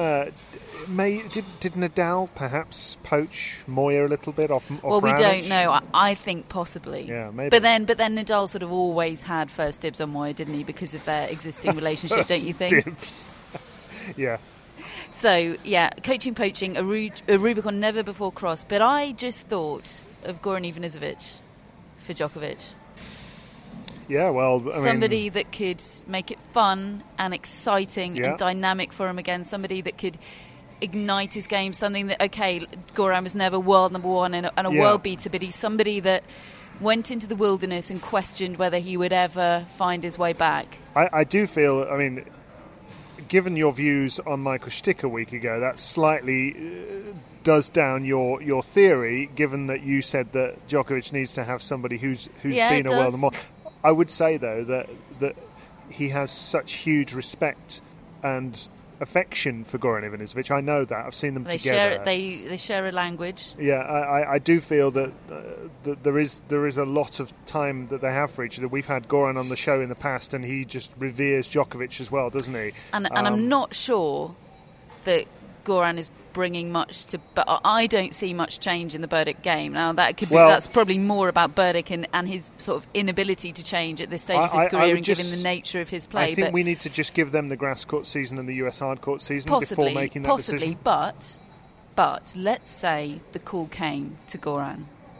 Nadal perhaps poach Moya a little bit off? Well, we don't know. I think possibly. Yeah, maybe. But then Nadal sort of always had first dibs on Moya, didn't he? Because of their existing relationship, don't you think? Dibs. Yeah. So, yeah, coaching, poaching, a Rubicon never before crossed. But I just thought of Goran Ivanisevic for Djokovic. Yeah, well, somebody that could make it fun and exciting and dynamic for him again. Somebody that could ignite his game. Something that, okay, Goran was never world number one and a world beater, but he's somebody that went into the wilderness and questioned whether he would ever find his way back. I do feel, given your views on Michael Stick a week ago, that slightly does down your theory, given that you said that Djokovic needs to have somebody who's been a world number one. I would say, though, that he has such huge respect and affection for Goran Ivanisevic. I know that. I've seen them together. They share a language. Yeah, I do feel that there is a lot of time that they have for each other. We've had Goran on the show in the past, and he just reveres Djokovic as well, doesn't he? And I'm not sure that Goran is bringing much to, but I don't see much change in the Berdych game. Now that could be, that's probably more about Berdych and his sort of inability to change at this stage of his career and given the nature of his play. I think we need to just give them the grass court season and the US hard court season before making that decision. But let's say the call came to Goran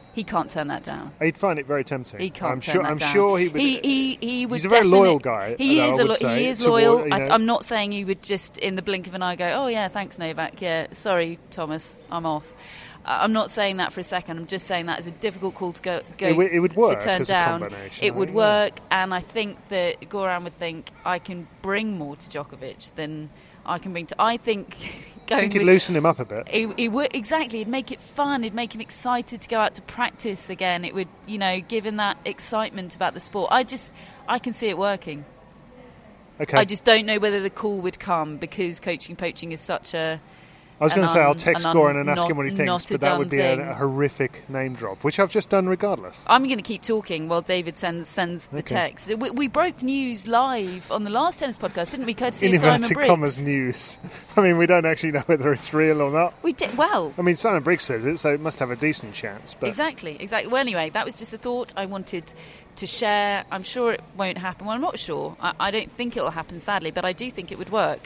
He can't turn that down. He'd find it very tempting. He can't turn that down. I'm sure he would. He would. He's a very loyal guy. He is loyal. Toward, I'm not saying he would just in the blink of an eye go, "Oh yeah, thanks Novak. Yeah, sorry Thomas, I'm off." I'm not saying that for a second. I'm just saying that is a difficult call to go it would work to turn as down. A combination, it would work, and I think that Goran would think I can bring more to Djokovic than I can bring to. I think he'd loosen him up a bit. He would, exactly. It'd make it fun. It'd make him excited to go out to practice again. It would, give him that excitement about the sport. I can see it working. Okay. I just don't know whether the call would come because coaching poaching is such a. I was going to say I'll text Goran and ask him what he thinks, but that would be a horrific name drop, which I've just done regardless. I'm going to keep talking while David sends the text. We broke news live on the last tennis podcast, didn't we? Courtesy of Simon Briggs. Commas news. I mean, we don't actually know whether it's real or not. We did well. I mean, Simon Briggs says it, so it must have a decent chance. But Exactly. Well, anyway, that was just a thought I wanted to share. I'm sure it won't happen. Well, I'm not sure. I don't think it will happen, sadly, but I do think it would work.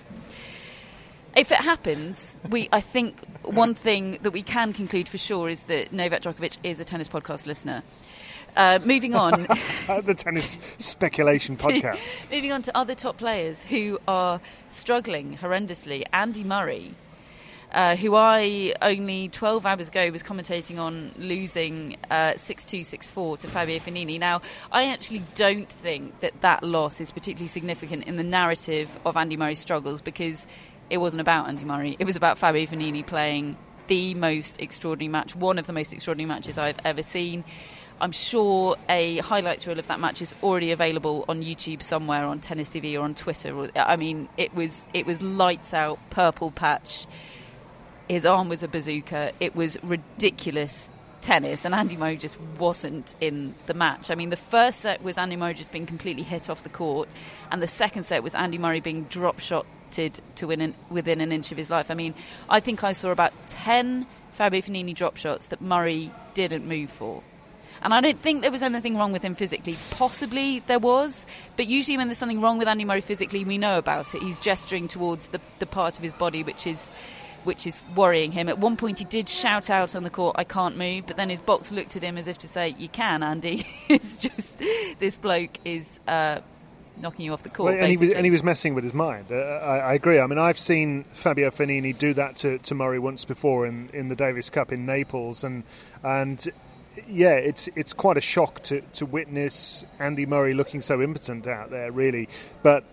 If it happens, I think one thing that we can conclude for sure is that Novak Djokovic is a tennis podcast listener. Moving on. The tennis speculation podcast. Moving on to other top players who are struggling horrendously. Andy Murray, who I only 12 hours ago was commentating on losing 6-2, 6-4 to Fabio Fognini. Now, I actually don't think that loss is particularly significant in the narrative of Andy Murray's struggles because it wasn't about Andy Murray. It was about Fabio Fognini playing the most extraordinary match, one of the most extraordinary matches I've ever seen. I'm sure a highlights reel of that match is already available on YouTube somewhere, on Tennis TV or on Twitter. I mean, it was lights out, purple patch. His arm was a bazooka. It was ridiculous tennis, and Andy Murray just wasn't in the match. I mean, the first set was Andy Murray just being completely hit off the court, and the second set was Andy Murray being drop shot to win within an inch of his life. I mean, I think I saw about 10 Fabio Fognini drop shots that Murray didn't move for. And I don't think there was anything wrong with him physically. Possibly there was, but usually when there's something wrong with Andy Murray physically, we know about it. He's gesturing towards the part of his body which is worrying him. At one point he did shout out on the court, "I can't move," but then his box looked at him as if to say, "You can, Andy." It's just, this bloke is knocking you off the court. Well, and he was messing with his mind. I agree. I mean, I've seen Fabio Fognini do that to Murray once before in the Davis Cup in Naples, and yeah, it's quite a shock to witness Andy Murray looking so impotent out there, really. But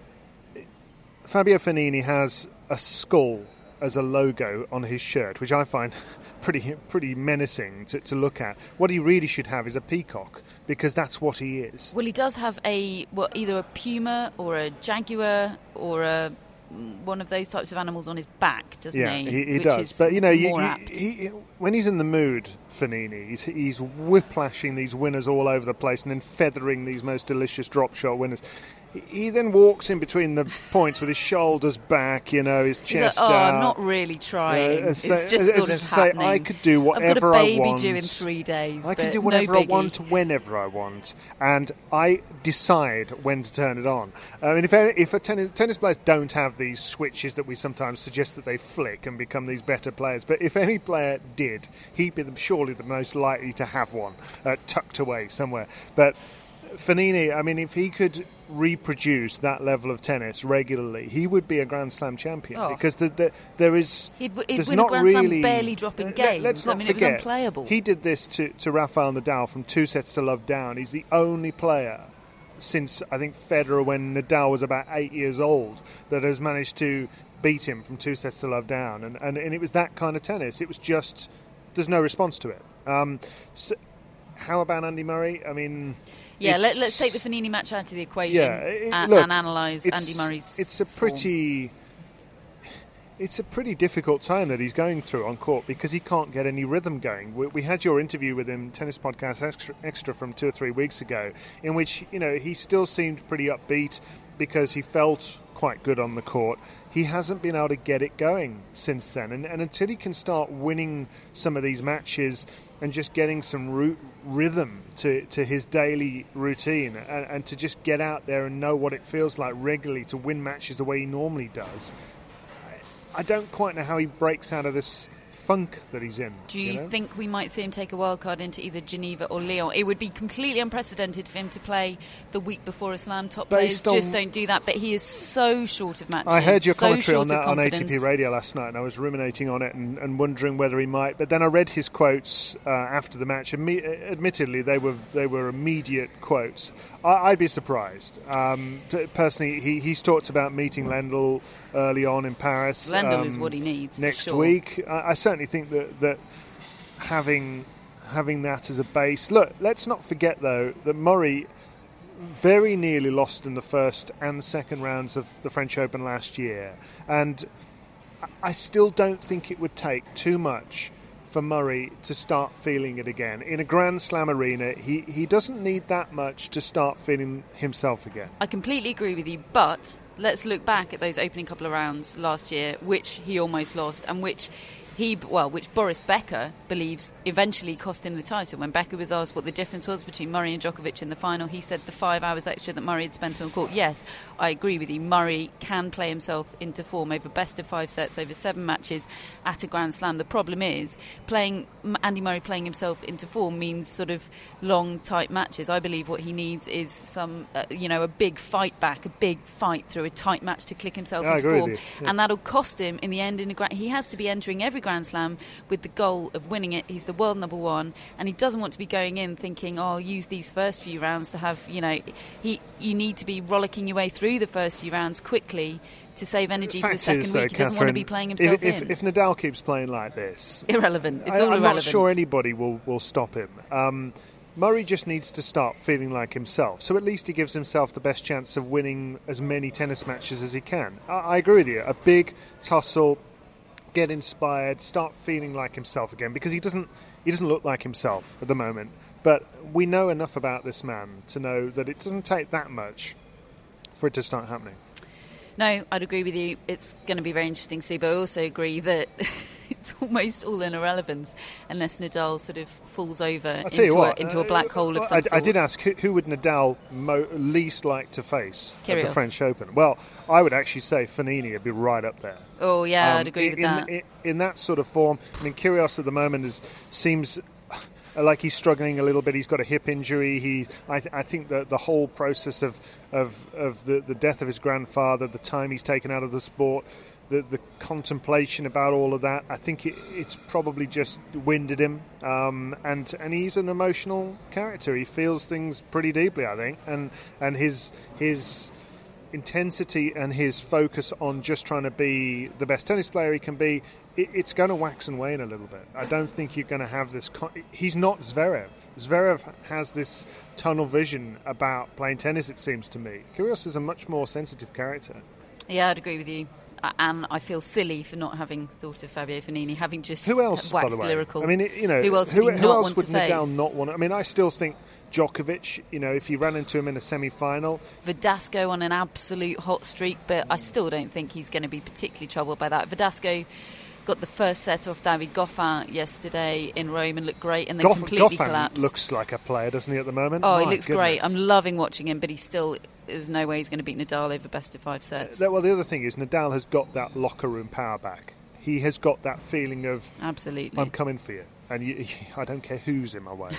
Fabio Fognini has a skull as a logo on his shirt, which I find pretty menacing to look at. What he really should have is a peacock, because that's what he is. Well, he does have either a puma or a jaguar or one of those types of animals on his back, doesn't he? Yeah, he does. But when he's in the mood, Fognini, he's whiplashing these winners all over the place and then feathering these most delicious drop shot winners. He then walks in between the points with his shoulders back, his chest out. I'm not really trying. It's just sort of happening. I could do whatever I want. I've got a baby due in 3 days. I can do whatever I want whenever I want, and I decide when to turn it on. I mean, if tennis players don't have these switches that we sometimes suggest that they flick and become these better players, but if any player did, he'd be surely the most likely to have one tucked away somewhere. But Fognini, I mean, if he could reproduce that level of tennis regularly, he would be a Grand Slam champion, because there is he'd there's win not a Grand really Slam barely dropping games. Let's not forget, it was unplayable. He did this to Rafael Nadal from 2-0 down. He's the only player since, I think, Federer, when Nadal was about 8 years old, that has managed to beat him from 2-0 down, and it was that kind of tennis. It was just, there's no response to it. So how about Andy Murray? I mean, yeah, let's take the Fognini match out of the equation and analyse Andy Murray's It's a pretty difficult time that he's going through on court, because he can't get any rhythm going. We had your interview with him, Tennis Podcast Extra from 2 or 3 weeks ago, in which he still seemed pretty upbeat because he felt quite good on the court. He hasn't been able to get it going since then, and until he can start winning some of these matches and just getting some rhythm to his daily routine, and to just get out there and know what it feels like regularly to win matches the way he normally does, I don't quite know how he breaks out of this funk that he's in. Do you think we might see him take a wild card into either Geneva or Lyon? It would be completely unprecedented for him to play the week before a Slam. Top players just don't do that, but he is so short of matches. I heard your commentary on that on ATP Radio last night, and I was ruminating on it and wondering whether he might. But then I read his quotes after the match. Admittedly, they were immediate quotes. I'd be surprised. Personally, he's talked about meeting Lendl early on in Paris. Lendl is what he needs next sure. week. I certainly think that having that as a base. Look, let's not forget though that Murray very nearly lost in the first and second rounds of the French Open last year, and I still don't think it would take too much for Murray to start feeling it again. In a Grand Slam arena, he doesn't need that much to start feeling himself again. I completely agree with you, but let's look back at those opening couple of rounds last year, which he almost lost, and which Boris Becker believes eventually cost him the title. When Becker was asked what the difference was between Murray and Djokovic in the final, he said the 5 hours extra that Murray had spent on court. Yes, I agree with you. Murray can play himself into form over best of 5 sets, over 7 matches at a Grand Slam. The problem is Andy Murray playing himself into form means sort of long, tight matches. I believe what he needs is some, a big fight back, a big fight through a tight match to click himself into form. Yeah. And that'll cost him in the end. He has to be entering every Grand Slam with the goal of winning it. He's the world number 1, and he doesn't want to be going in thinking, I'll use these first few rounds to have, you need to be rollicking your way through the first few rounds quickly to save energy for the second week. He doesn't want to be playing himself in. If Nadal keeps playing like this... Irrelevant. It's all irrelevant. I'm not sure anybody will stop him. Murray just needs to start feeling like himself, so at least he gives himself the best chance of winning as many tennis matches as he can. I agree with you. A big tussle, get inspired, start feeling like himself again, because he doesn't look like himself at the moment. But we know enough about this man to know that it doesn't take that much for it to start happening. No, I'd agree with you. It's going to be very interesting to see, but I also agree that it's almost all an irrelevance unless Nadal sort of falls over into a black hole of some sort. I did ask who would Nadal least like to face Kyrgios at the French Open. Well, I would actually say Fognini would be right up there. Oh yeah, I'd agree with that. In that sort of form, I mean, Kyrgios at the moment seems like he's struggling a little bit. He's got a hip injury. I think that the whole process of the death of his grandfather, the time he's taken out of the sport, the contemplation about all of that, I think it's probably just winded him. And he's an emotional character. He feels things pretty deeply, I think. And his intensity and his focus on just trying to be the best tennis player he can be, it's going to wax and wane a little bit. I don't think you're going to have this... He's not Zverev. Zverev has this tunnel vision about playing tennis, it seems to me. Kyrgios is a much more sensitive character. Yeah, I'd agree with you. And I feel silly for not having thought of Fabio Fognini, having just who else, waxed by the way? lyrical. I mean, who else would Nadal not want? I mean, I still think Djokovic, if you ran into him in a semi-final. Verdasco on an absolute hot streak, but I still don't think he's going to be particularly troubled by that. Verdasco got the first set off David Goffin yesterday in Rome and looked great, and then completely collapsed. Goffin looks like a player, doesn't he, at the moment? Oh, he looks great. I'm loving watching him, but there's no way he's going to beat Nadal over best of 5 sets. Well, the other thing is Nadal has got that locker room power back. He has got that feeling of, absolutely, I'm coming for you, and I don't care who's in my way.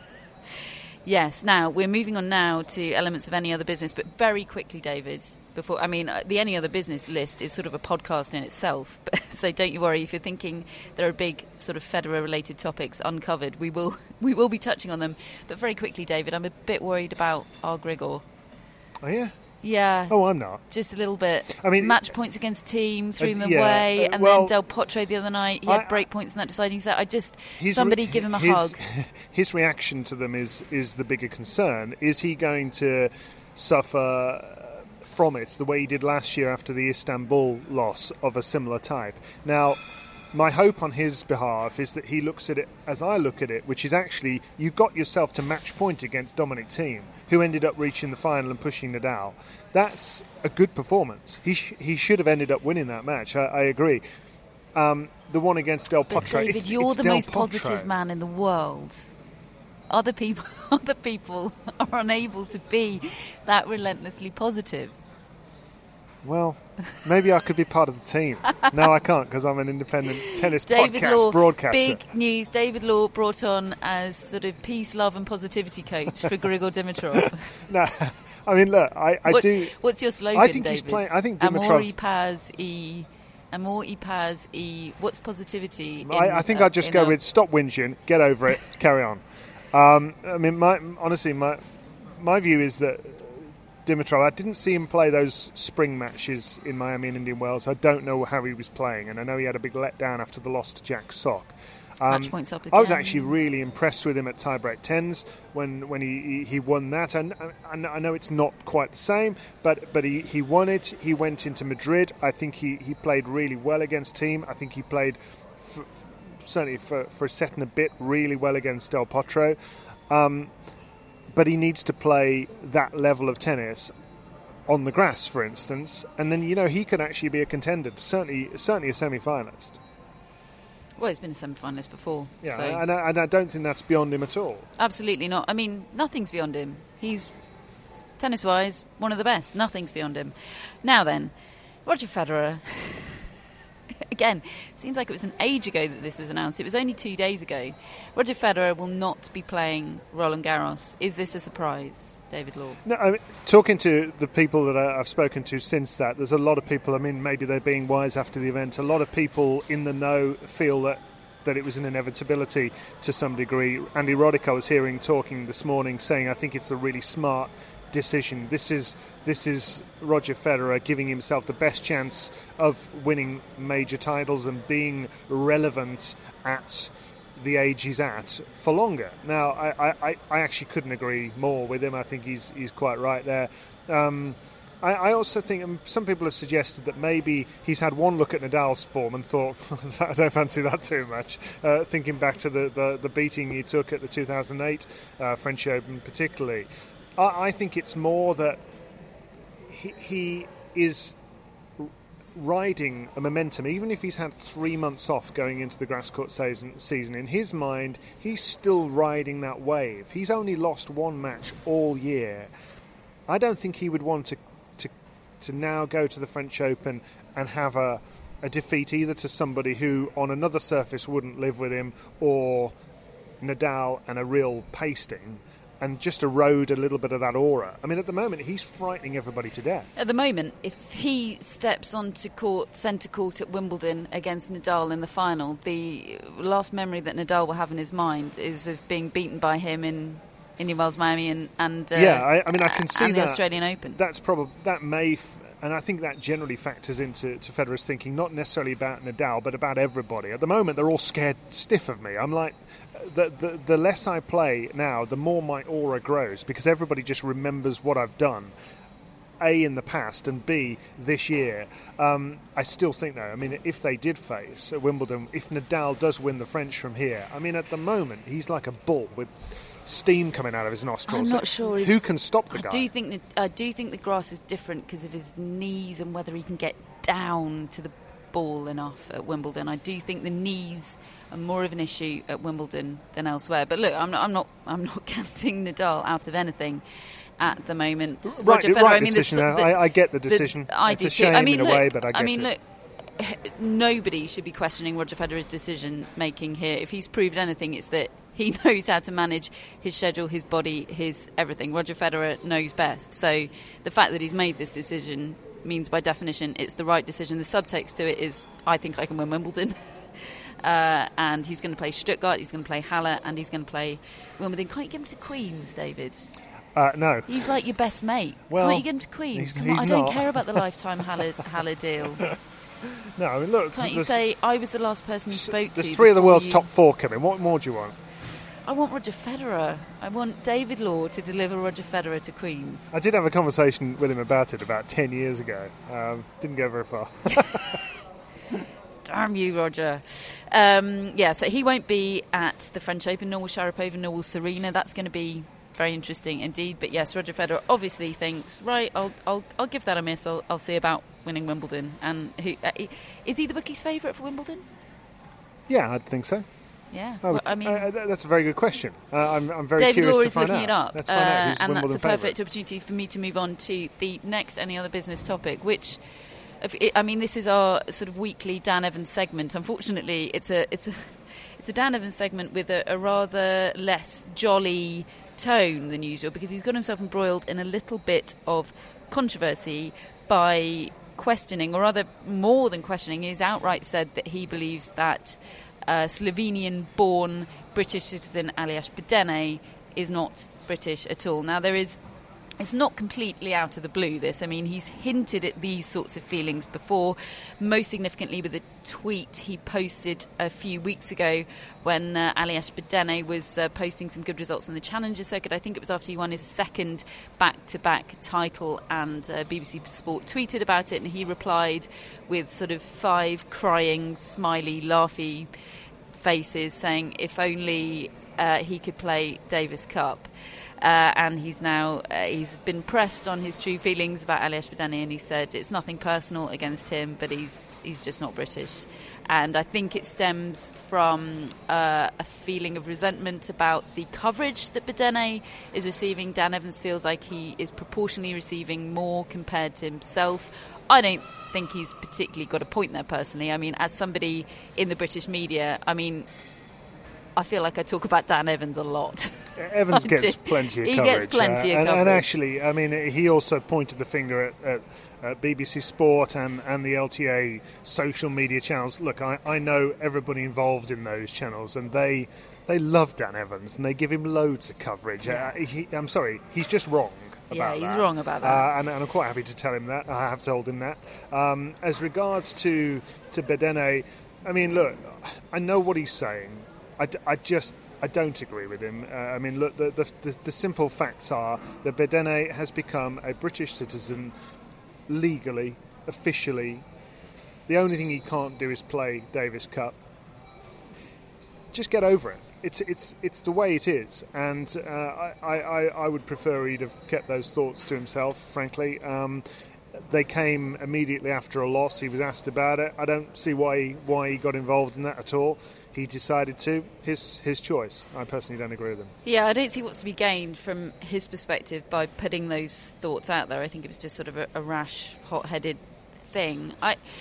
Yes, now we're moving on now to elements of any other business, but very quickly, David, the any other business list is sort of a podcast in itself, so don't you worry if you're thinking there are big sort of Federer related topics uncovered. We will be touching on them, but very quickly, David, I'm a bit worried about our Grigor. Oh yeah? Yeah. Oh, I'm not. Just a little bit. I mean, match points against team, threw them away, and then Del Potro the other night, he had break points in that deciding set. Somebody give him a hug. His reaction to them is the bigger concern. Is he going to suffer from it the way he did last year after the Istanbul loss of a similar type? Now, my hope on his behalf is that he looks at it as I look at it, which is actually you got yourself to match point against Dominic Thiem, who ended up reaching the final and pushing Nadal. That's a good performance. He should have ended up winning that match. I agree. The one against Del Potro. But David, you're the most positive man in the world. Other people are unable to be that relentlessly positive. Well, maybe I could be part of the team. No, I can't because I'm an independent tennis David podcast Law, broadcaster. big news. David Law brought on as sort of peace, love and positivity coach for Grigor Dimitrov. No, I mean, look, I do... What's your slogan, I think David? he's playing... I think Dimitrov... Amor y paz y... What's positivity? I think I'd just go with stop whinging, get over it, carry on. I mean, honestly, my view is that Dimitrov, I didn't see him play those spring matches in Miami and Indian Wells. I don't know how he was playing, and I know he had a big letdown after the loss to Jack Sock. Match points up again. I was actually really impressed with him at tiebreak tens when he won that. And I know it's not quite the same, but he won it. He went into Madrid. I think he played really well against Thiem. I think he played, certainly for a set and a bit, really well against Del Potro. But he needs to play that level of tennis on the grass, for instance, and then he could actually be a contender, certainly a semi-finalist. Well, he's been a semi-finalist before. Yeah, so. and I don't think that's beyond him at all. Absolutely not. I mean, nothing's beyond him. He's, tennis-wise, one of the best. Nothing's beyond him. Now then, Roger Federer. Again, seems like it was an age ago that this was announced. It was only 2 days ago. Roger Federer will not be playing Roland Garros. Is this a surprise, David Law? No, I mean, talking to the people that I've spoken to since that, there's a lot of people, I mean, maybe they're being wise after the event. A lot of people in the know feel that it was an inevitability to some degree. Andy Roddick, I was hearing talking this morning, saying I think it's a really smart decision. This is Roger Federer giving himself the best chance of winning major titles and being relevant at the age he's at for longer. Now, I actually couldn't agree more with him. I think he's quite right there. I also think some people have suggested that maybe he's had one look at Nadal's form and thought, I don't fancy that too much, thinking back to the beating he took at the 2008 French Open particularly. I think it's more that he is riding a momentum. Even if he's had 3 months off going into the grass court season, in his mind, he's still riding that wave. He's only lost one match all year. I don't think he would want to now go to the French Open and have a defeat either to somebody who on another surface wouldn't live with him, or Nadal and a real pasting, and just erode a little bit of that aura. I mean, at the moment, he's frightening everybody to death. At the moment, if he steps onto centre court at Wimbledon against Nadal in the final, the last memory that Nadal will have in his mind is of being beaten by him in Indian Wells, Miami, and I mean, I can see and that. The Australian Open. That's probably that may. And I think that generally factors into Federer's thinking, not necessarily about Nadal, but about everybody. At the moment, they're all scared stiff of me. I'm like, the less I play now, the more my aura grows, because everybody just remembers what I've done, A, in the past, and B, this year. I still think, though, I mean, if they did face at Wimbledon, if Nadal does win the French from here, I mean, at the moment, he's like a bull with steam coming out of his nostrils. I'm not sure. Who can stop the guy? I do think the grass is different because of his knees and whether he can get down to the ball enough at Wimbledon. I do think the knees are more of an issue at Wimbledon than elsewhere. But look, I'm not counting Nadal out of anything at the moment. Right, Roger Federer. right I mean, decision. I get the decision. It's a shame in a way, but I get it. Look, nobody should be questioning Roger Federer's decision making here. If he's proved anything, it's that he knows how to manage his schedule, his body, his everything. Roger Federer knows best. So the fact that he's made this decision means by definition it's the right decision. The subtext to it is, I think I can win Wimbledon. And he's going to play Stuttgart, he's going to play Halle, and he's going to play Wimbledon. Can't you give him to Queen's, David? No. He's like your best mate. Well, can't you give him to Queen's? He's I don't not. care about the lifetime Halle deal. No, I mean, look. Can't you say, I was the last person you spoke to? There's three of the world's top four coming. What more do you want? I want Roger Federer. I want David Law to deliver Roger Federer to Queen's. I did have a conversation with him about it about 10 years ago. Didn't go very far. Damn you, Roger. So he won't be at the French Open, nor will Sharapova, nor will Serena. That's going to be very interesting indeed. But yes, Roger Federer obviously thinks, right, I'll give that a miss. I'll see about winning Wimbledon. And is he the bookie's favourite for Wimbledon? Yeah, I'd think so. Yeah, that's a very good question. I'm very David curious Law to is find looking out. it up, Let's find out who's and that's Wimbledon a perfect favourite. opportunity for me to move on to the next Any Other Business topic, which, I mean, this is our sort of weekly Dan Evans segment. Unfortunately, it's a Dan Evans segment with a rather less jolly tone than usual, because he's got himself embroiled in a little bit of controversy by questioning, or rather more than questioning, he's outright said that he believes that Slovenian-born British citizen Aljaž Bedene is not British at all. Now, it's not completely out of the blue, this. I mean, he's hinted at these sorts of feelings before, most significantly with a tweet he posted a few weeks ago when Aljaž Bedene was posting some good results in the Challenger circuit. I think it was after he won his second back-to-back title, and BBC Sport tweeted about it, and he replied with sort of 5 crying, smiley, laughy faces saying if only he could play Davis Cup. And he's been pressed on his true feelings about Aljaž Bedene, and he said it's nothing personal against him, but he's just not British. And I think it stems from a feeling of resentment about the coverage that Bedene is receiving. Dan Evans feels like he is proportionally receiving more compared to himself. I don't think he's particularly got a point there personally. I mean, as somebody in the British media, I mean, I feel like I talk about Dan Evans a lot. Evans gets plenty of coverage. He gets plenty of coverage. And actually, I mean, he also pointed the finger at BBC Sport and the LTA social media channels. Look, I know everybody involved in those channels, and they love Dan Evans, and they give him loads of coverage. Yeah. I'm sorry, he's just wrong. Yeah, he's wrong about that. And I'm quite happy to tell him that. I have told him that. As regards to Bedene, I mean, look, I know what he's saying. I don't agree with him. I mean, look, the simple facts are that Bedene has become a British citizen legally, officially. The only thing he can't do is play Davis Cup. Just get over it. It's the way it is, and I would prefer he'd have kept those thoughts to himself, frankly. They came immediately after a loss. He was asked about it. I don't see why he got involved in that at all. He decided to. His choice. I personally don't agree with him. Yeah, I don't see what's to be gained from his perspective by putting those thoughts out there. I think it was just sort of a rash, hot-headed thing.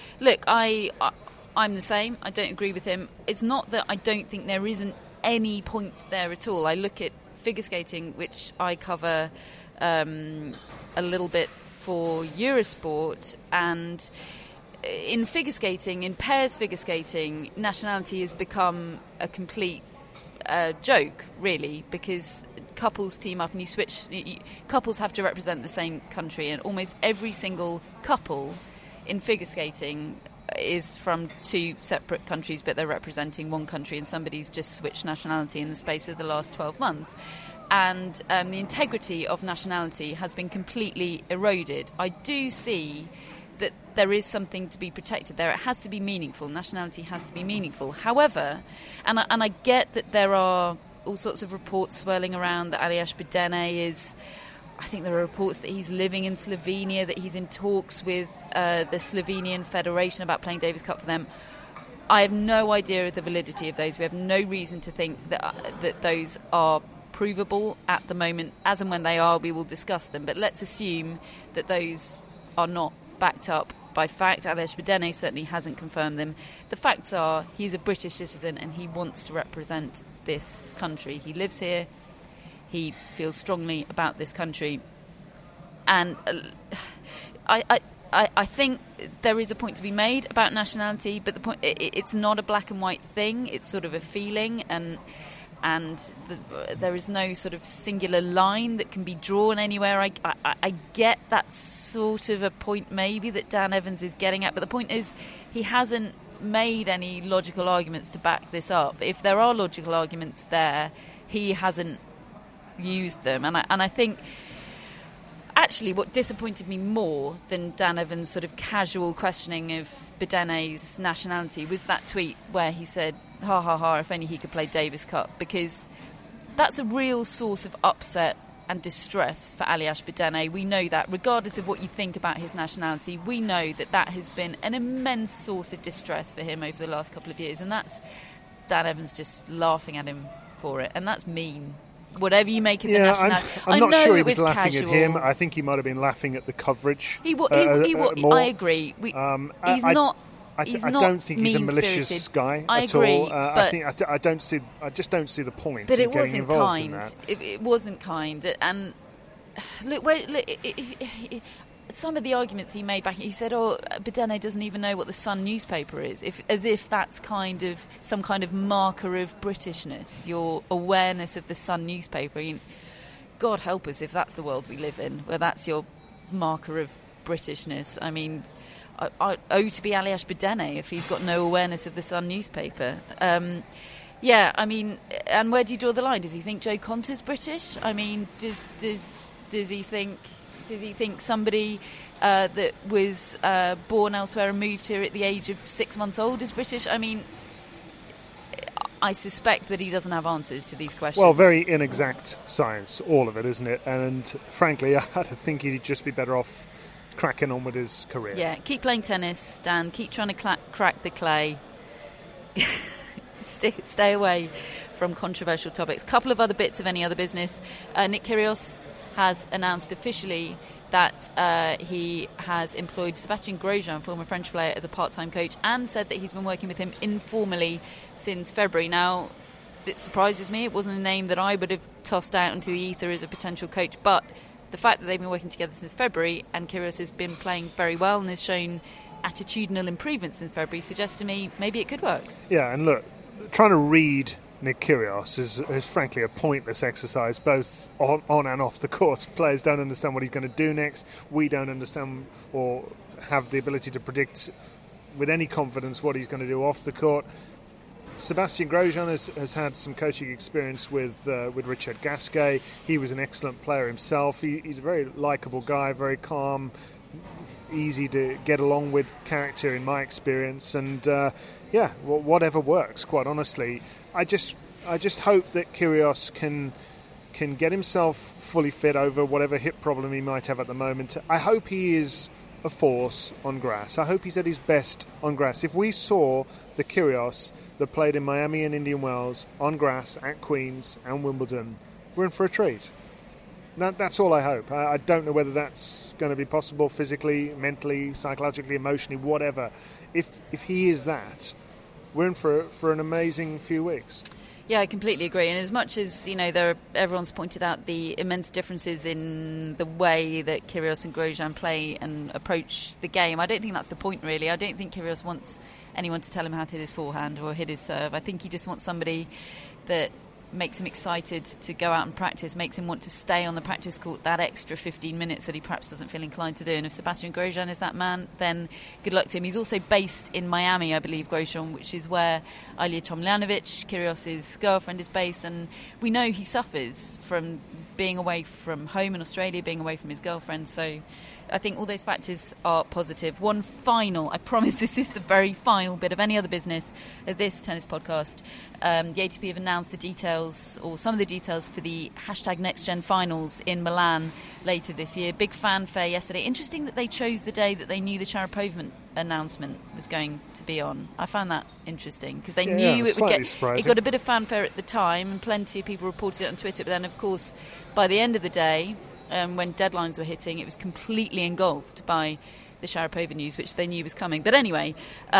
I'm the same. I don't agree with him. It's not that I don't think there isn't any point there at all. I look at figure skating, which I cover a little bit for Eurosport, and in figure skating, in pairs figure skating, nationality has become a complete joke, really, because couples team up and you switch. Couples have to represent the same country, and almost every single couple in figure skating is from 2 separate countries, but they're representing one country, and somebody's just switched nationality in the space of the last 12 months. And the integrity of nationality has been completely eroded. I do see that there is something to be protected there. It has to be meaningful. Nationality has to be meaningful. However, and I get that there are all sorts of reports swirling around that Aljaž Bedene is... I think there are reports that he's living in Slovenia, that he's in talks with the Slovenian Federation about playing Davis Cup for them. I have no idea of the validity of those. We have no reason to think that those are provable at the moment. As and when they are, we will discuss them. But let's assume that those are not backed up by fact. Aljaž Bedene certainly hasn't confirmed them. The facts are he's a British citizen and he wants to represent this country. He lives here. He feels strongly about this country, and I think there is a point to be made about nationality, but the point it's not a black and white thing. It's sort of a feeling, and there is no sort of singular line that can be drawn anywhere. I get that sort of a point maybe that Dan Evans is getting at, but the point is he hasn't made any logical arguments to back this up. If there are logical arguments there, he hasn't used them, and I think actually what disappointed me more than Dan Evans' sort of casual questioning of Bedene's nationality was that tweet where he said, ha ha ha, if only he could play Davis Cup, because that's a real source of upset and distress for Aljaž Bedene. We know that, regardless of what you think about his nationality, we know that has been an immense source of distress for him over the last couple of years, and Dan Evans just laughing at him for it, and that's mean. Whatever you make of the nationality, I'm not sure he was laughing at him. I think he might have been laughing at the coverage. More. I agree. He's not. I don't think he's a malicious guy at all. I just don't see the point. But in it getting wasn't involved kind. in that. It wasn't kind. And look, some of the arguments he made back, he said, Bedene doesn't even know what the Sun newspaper is, as if that's kind of some kind of marker of Britishness, your awareness of the Sun newspaper. God help us if that's the world we live in, where that's your marker of Britishness. I mean, I owe to be Aliash Bedene if he's got no awareness of the Sun newspaper. Yeah, I mean, and where do you draw the line? Does he think Joe Conter's British? I mean, does he think somebody that was born elsewhere and moved here at the age of 6 months old is British? I mean, I suspect that he doesn't have answers to these questions. Well, very inexact science, all of it, isn't it? And frankly, I think he'd just be better off cracking on with his career. Yeah, keep playing tennis, Dan. Keep trying to crack the clay. Stay away from controversial topics. Couple of other bits of any other business. Nick Kyrgios has announced officially that he has employed Sébastien Grosjean, former French player, as a part-time coach, and said that he's been working with him informally since February. Now, it surprises me. It wasn't a name that I would have tossed out into the ether as a potential coach, but the fact that they've been working together since February and Kyrgios has been playing very well and has shown attitudinal improvement since February suggests to me maybe it could work. Yeah, and look, trying to read Nick Kyrgios is frankly a pointless exercise, both on and off the court. Players don't understand what he's going to do next. We don't understand or have the ability to predict with any confidence what he's going to do off the court. Sébastien Grosjean has had some coaching experience with Richard Gasquet. He was an excellent player himself. He's a very likeable guy, very calm, easy to get along with character in my experience. And whatever works, quite honestly. I just hope that Kyrgios can get himself fully fit over whatever hip problem he might have at the moment. I hope he is a force on grass. I hope he's at his best on grass. If we saw the Kyrgios that played in Miami and Indian Wells on grass at Queen's and Wimbledon, we're in for a treat. That's all I hope. I don't know whether that's going to be possible physically, mentally, psychologically, emotionally, whatever. If he is that, we're in for an amazing few weeks. Yeah, I completely agree. And as much as, everyone's pointed out the immense differences in the way that Kyrgios and Grosjean play and approach the game, I don't think that's the point, really. I don't think Kyrgios wants anyone to tell him how to hit his forehand or hit his serve. I think he just wants somebody that makes him excited to go out and practice, makes him want to stay on the practice court that extra 15 minutes that he perhaps doesn't feel inclined to do. And if Sébastien Grosjean is that man, then good luck to him. He's also based in Miami, I believe, Grosjean, which is where Ilya Tomljanovic, Kyrgios' girlfriend, is based. And we know he suffers from being away from home in Australia, being away from his girlfriend. So I think all those factors are positive. One final, I promise this is the very final bit of any other business of this tennis podcast. The ATP have announced the details, or some of the details, for the #NextGen finals in Milan later this year. Big fanfare yesterday. Interesting that they chose the day that they knew the Sharapova announcement was going to be on. I found that interesting because they knew it would get. Surprising. It got a bit of fanfare at the time, and plenty of people reported it on Twitter. But then, of course, by the end of the day, when deadlines were hitting, it was completely engulfed by the Sharapova news, which they knew was coming. But anyway,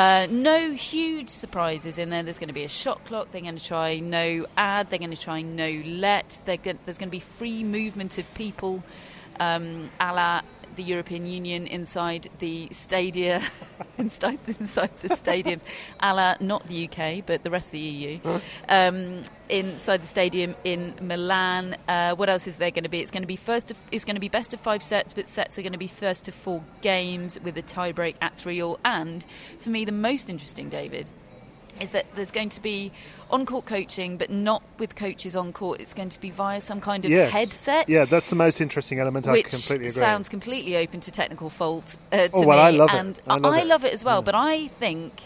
no huge surprises in there. There's going to be a shot clock. They're going to try no ad. They're going to try no let. There's going to be free movement of people, a la the European Union inside the stadia, inside the stadium, a la not the UK but the rest of the EU, inside the stadium in Milan. What else is there going to be? It's going to be best of 5 sets, but sets are going to be first to 4 games with a tiebreak at 3-3. And for me, the most interesting, David, is that there's going to be on-court coaching, but not with coaches on court. It's going to be via some kind of headset. Yeah, that's the most interesting element. I completely agree. Which sounds completely open to technical fault to me. I love and it. I love it as well. Yeah. But I think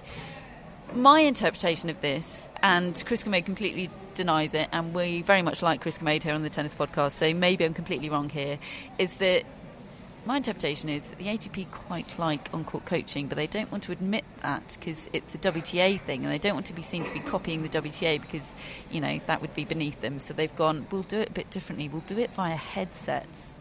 my interpretation of this, and Chris Kermode completely denies it, and we very much like Chris Kermode here on the Tennis Podcast, so maybe I'm completely wrong here, is that my interpretation is that the ATP quite like on-court coaching, but they don't want to admit that because it's a WTA thing, and they don't want to be seen to be copying the WTA because, you know, that would be beneath them. So they've gone, we'll do it a bit differently. We'll do it via headsets.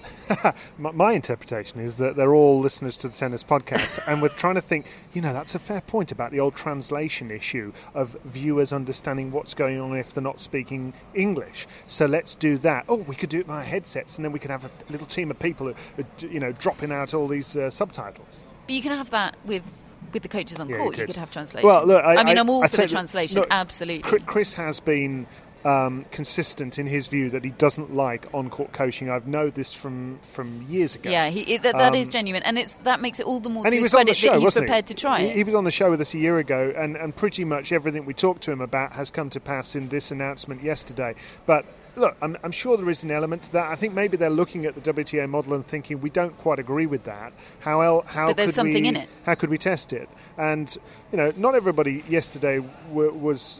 My interpretation is that they're all listeners to the Tennis Podcast, and we're trying to think, you know, that's a fair point about the old translation issue of viewers understanding what's going on if they're not speaking English. So let's do that. Oh, we could do it via headsets, and then we could have a little team of people who you know, dropping out all these subtitles. But you can have that with the coaches on court. You could have translation. Well, look, I'm all for the translation, look, absolutely. Chris has been consistent in his view that he doesn't like on-court coaching. I've known this from years ago. Yeah, that is genuine, and that makes it all the more to his credit that he's prepared to try it. He was on the show with us a year ago, and pretty much everything we talked to him about has come to pass in this announcement yesterday. But look, I'm sure there is an element to that. I think maybe they're looking at the WTA model and thinking, we don't quite agree with that. But there's something in it. How could we test it? And, you know, not everybody yesterday was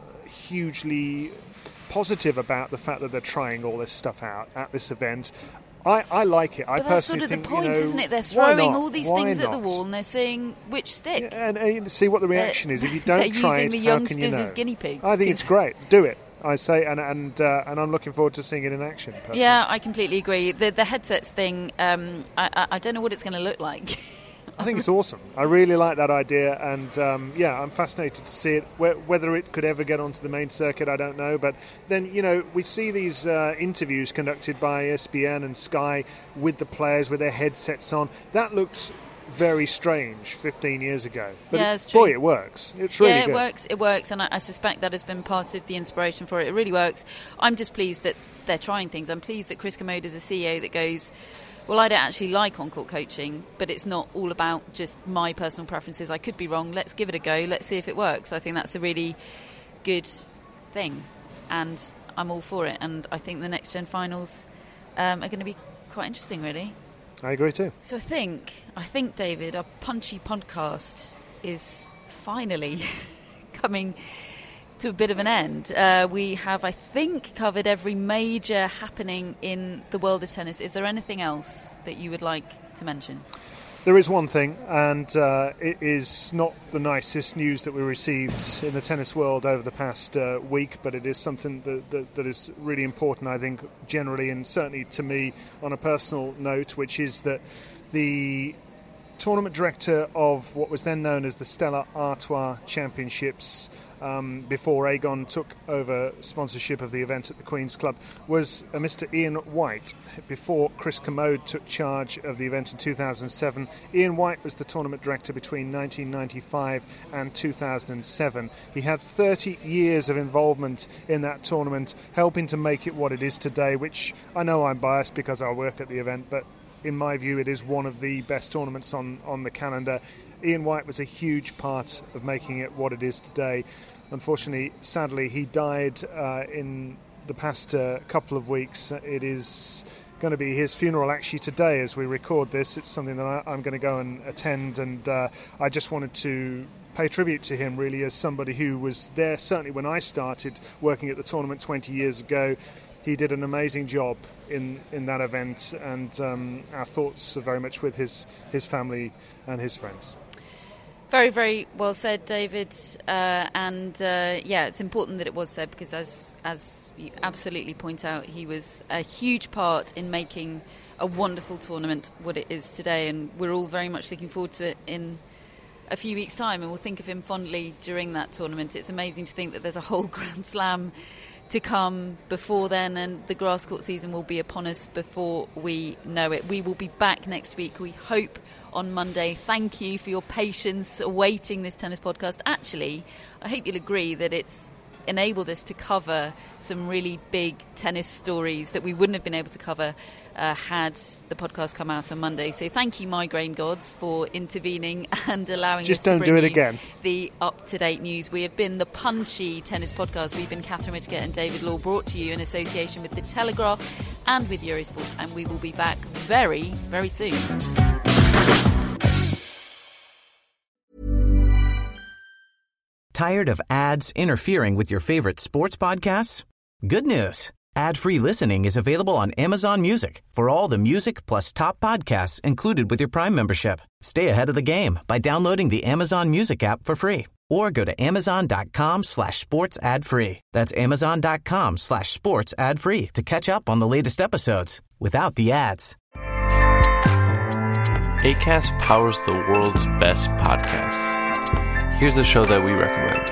hugely positive about the fact that they're trying all this stuff out at this event. I like it. But that's sort of the point, isn't it? They're throwing all these things at the wall and they're saying, which stick? Yeah, and see what the reaction is. If you don't try it, using the how youngsters can you know? as guinea pigs. I think it's great. Do it. I say, and I'm looking forward to seeing it in action. Personally. Yeah, I completely agree. The headsets thing, I don't know what it's going to look like. I think it's awesome. I really like that idea, and I'm fascinated to see it. Whether it could ever get onto the main circuit, I don't know. But then, you know, we see these interviews conducted by ESPN and Sky with the players with their headsets on. That looked very strange 15 years ago. But yeah, it's true. Boy, it works. It's really good. Yeah, it works, and I suspect that has been part of the inspiration for it. It really works. I'm just pleased that they're trying things. I'm pleased that Chris Commode is a CEO that goes, well, I don't actually like on-court coaching, but it's not all about just my personal preferences. I could be wrong. Let's give it a go. Let's see if it works. I think that's a really good thing, and I'm all for it. And I think the Next Gen finals are going to be quite interesting, really. I agree too. So I think, David, our punchy podcast is finally coming to a bit of an end. We have, I think, covered every major happening in the world of tennis. Is there anything else that you would like to mention? There is one thing, and it is not the nicest news that we received in the tennis world over the past week, but it is something that is really important, I think, generally, and certainly to me on a personal note, which is that the tournament director of what was then known as the Stella Artois Championships, before Aegon took over sponsorship of the event at the Queen's Club, was Mr. Ian White. Before Chris Commode took charge of the event in 2007, Ian White was the tournament director between 1995 and 2007. He had 30 years of involvement in that tournament, helping to make it what it is today, which I know I'm biased because I work at the event, but in my view it is one of the best tournaments on the calendar. Ian White was a huge part of making it what it is today. Unfortunately, sadly, he died in the past couple of weeks. It is going to be his funeral actually today as we record this. It's something that I'm going to go and attend, and I just wanted to pay tribute to him really as somebody who was there certainly when I started working at the tournament 20 years ago. He did an amazing job in that event, and our thoughts are very much with his family and his friends. Very, very well said, David. It's important that it was said because, as you absolutely point out, he was a huge part in making a wonderful tournament what it is today, and we're all very much looking forward to it in a few weeks' time, and we'll think of him fondly during that tournament. It's amazing to think that there's a whole Grand Slam to come before then, and the grass court season will be upon us before we know it. We will be back next week, we hope, on Monday. Thank you for your patience awaiting this tennis podcast. Actually, I hope you'll agree that it's enabled us to cover some really big tennis stories that we wouldn't have been able to cover had the podcast come out on Monday. So thank you, migraine gods, for intervening and allowing us to bring you the up-to-date news. We have been the Punchy Tennis Podcast. We've been Catherine Whitaker and David Law, brought to you in association with The Telegraph and with Eurosport, and we will be back very, very soon. Tired of ads interfering with your favorite sports podcasts? Good news. Ad-free listening is available on Amazon Music for all the music plus top podcasts included with your Prime membership. Stay ahead of the game by downloading the Amazon Music app for free or go to amazon.com/sports ad free. That's amazon.com/sports ad free to catch up on the latest episodes without the ads. Acast powers the world's best podcasts. Here's a show that we recommend.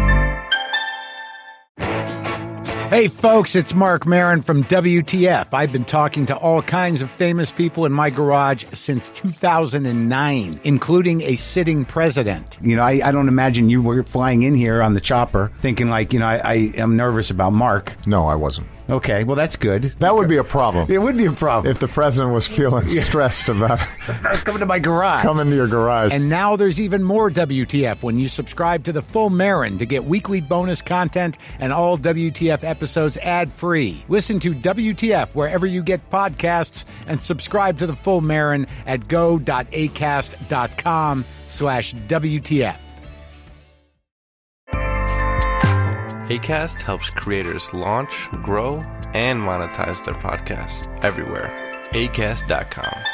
Hey folks, it's Mark Maron from WTF. I've been talking to all kinds of famous people in my garage since 2009, including a sitting president. You know, I don't imagine you were flying in here on the chopper thinking like, I am nervous about Mark. No, I wasn't. Okay, well, that's good. That would be a problem. It would be a problem. If the president was feeling stressed about coming to my garage. Coming to your garage. And now there's even more WTF when you subscribe to the Full Marin to get weekly bonus content and all WTF episodes ad-free. Listen to WTF wherever you get podcasts and subscribe to the Full Marin at go.acast.com/WTF. Acast helps creators launch, grow, and monetize their podcasts everywhere. Acast.com.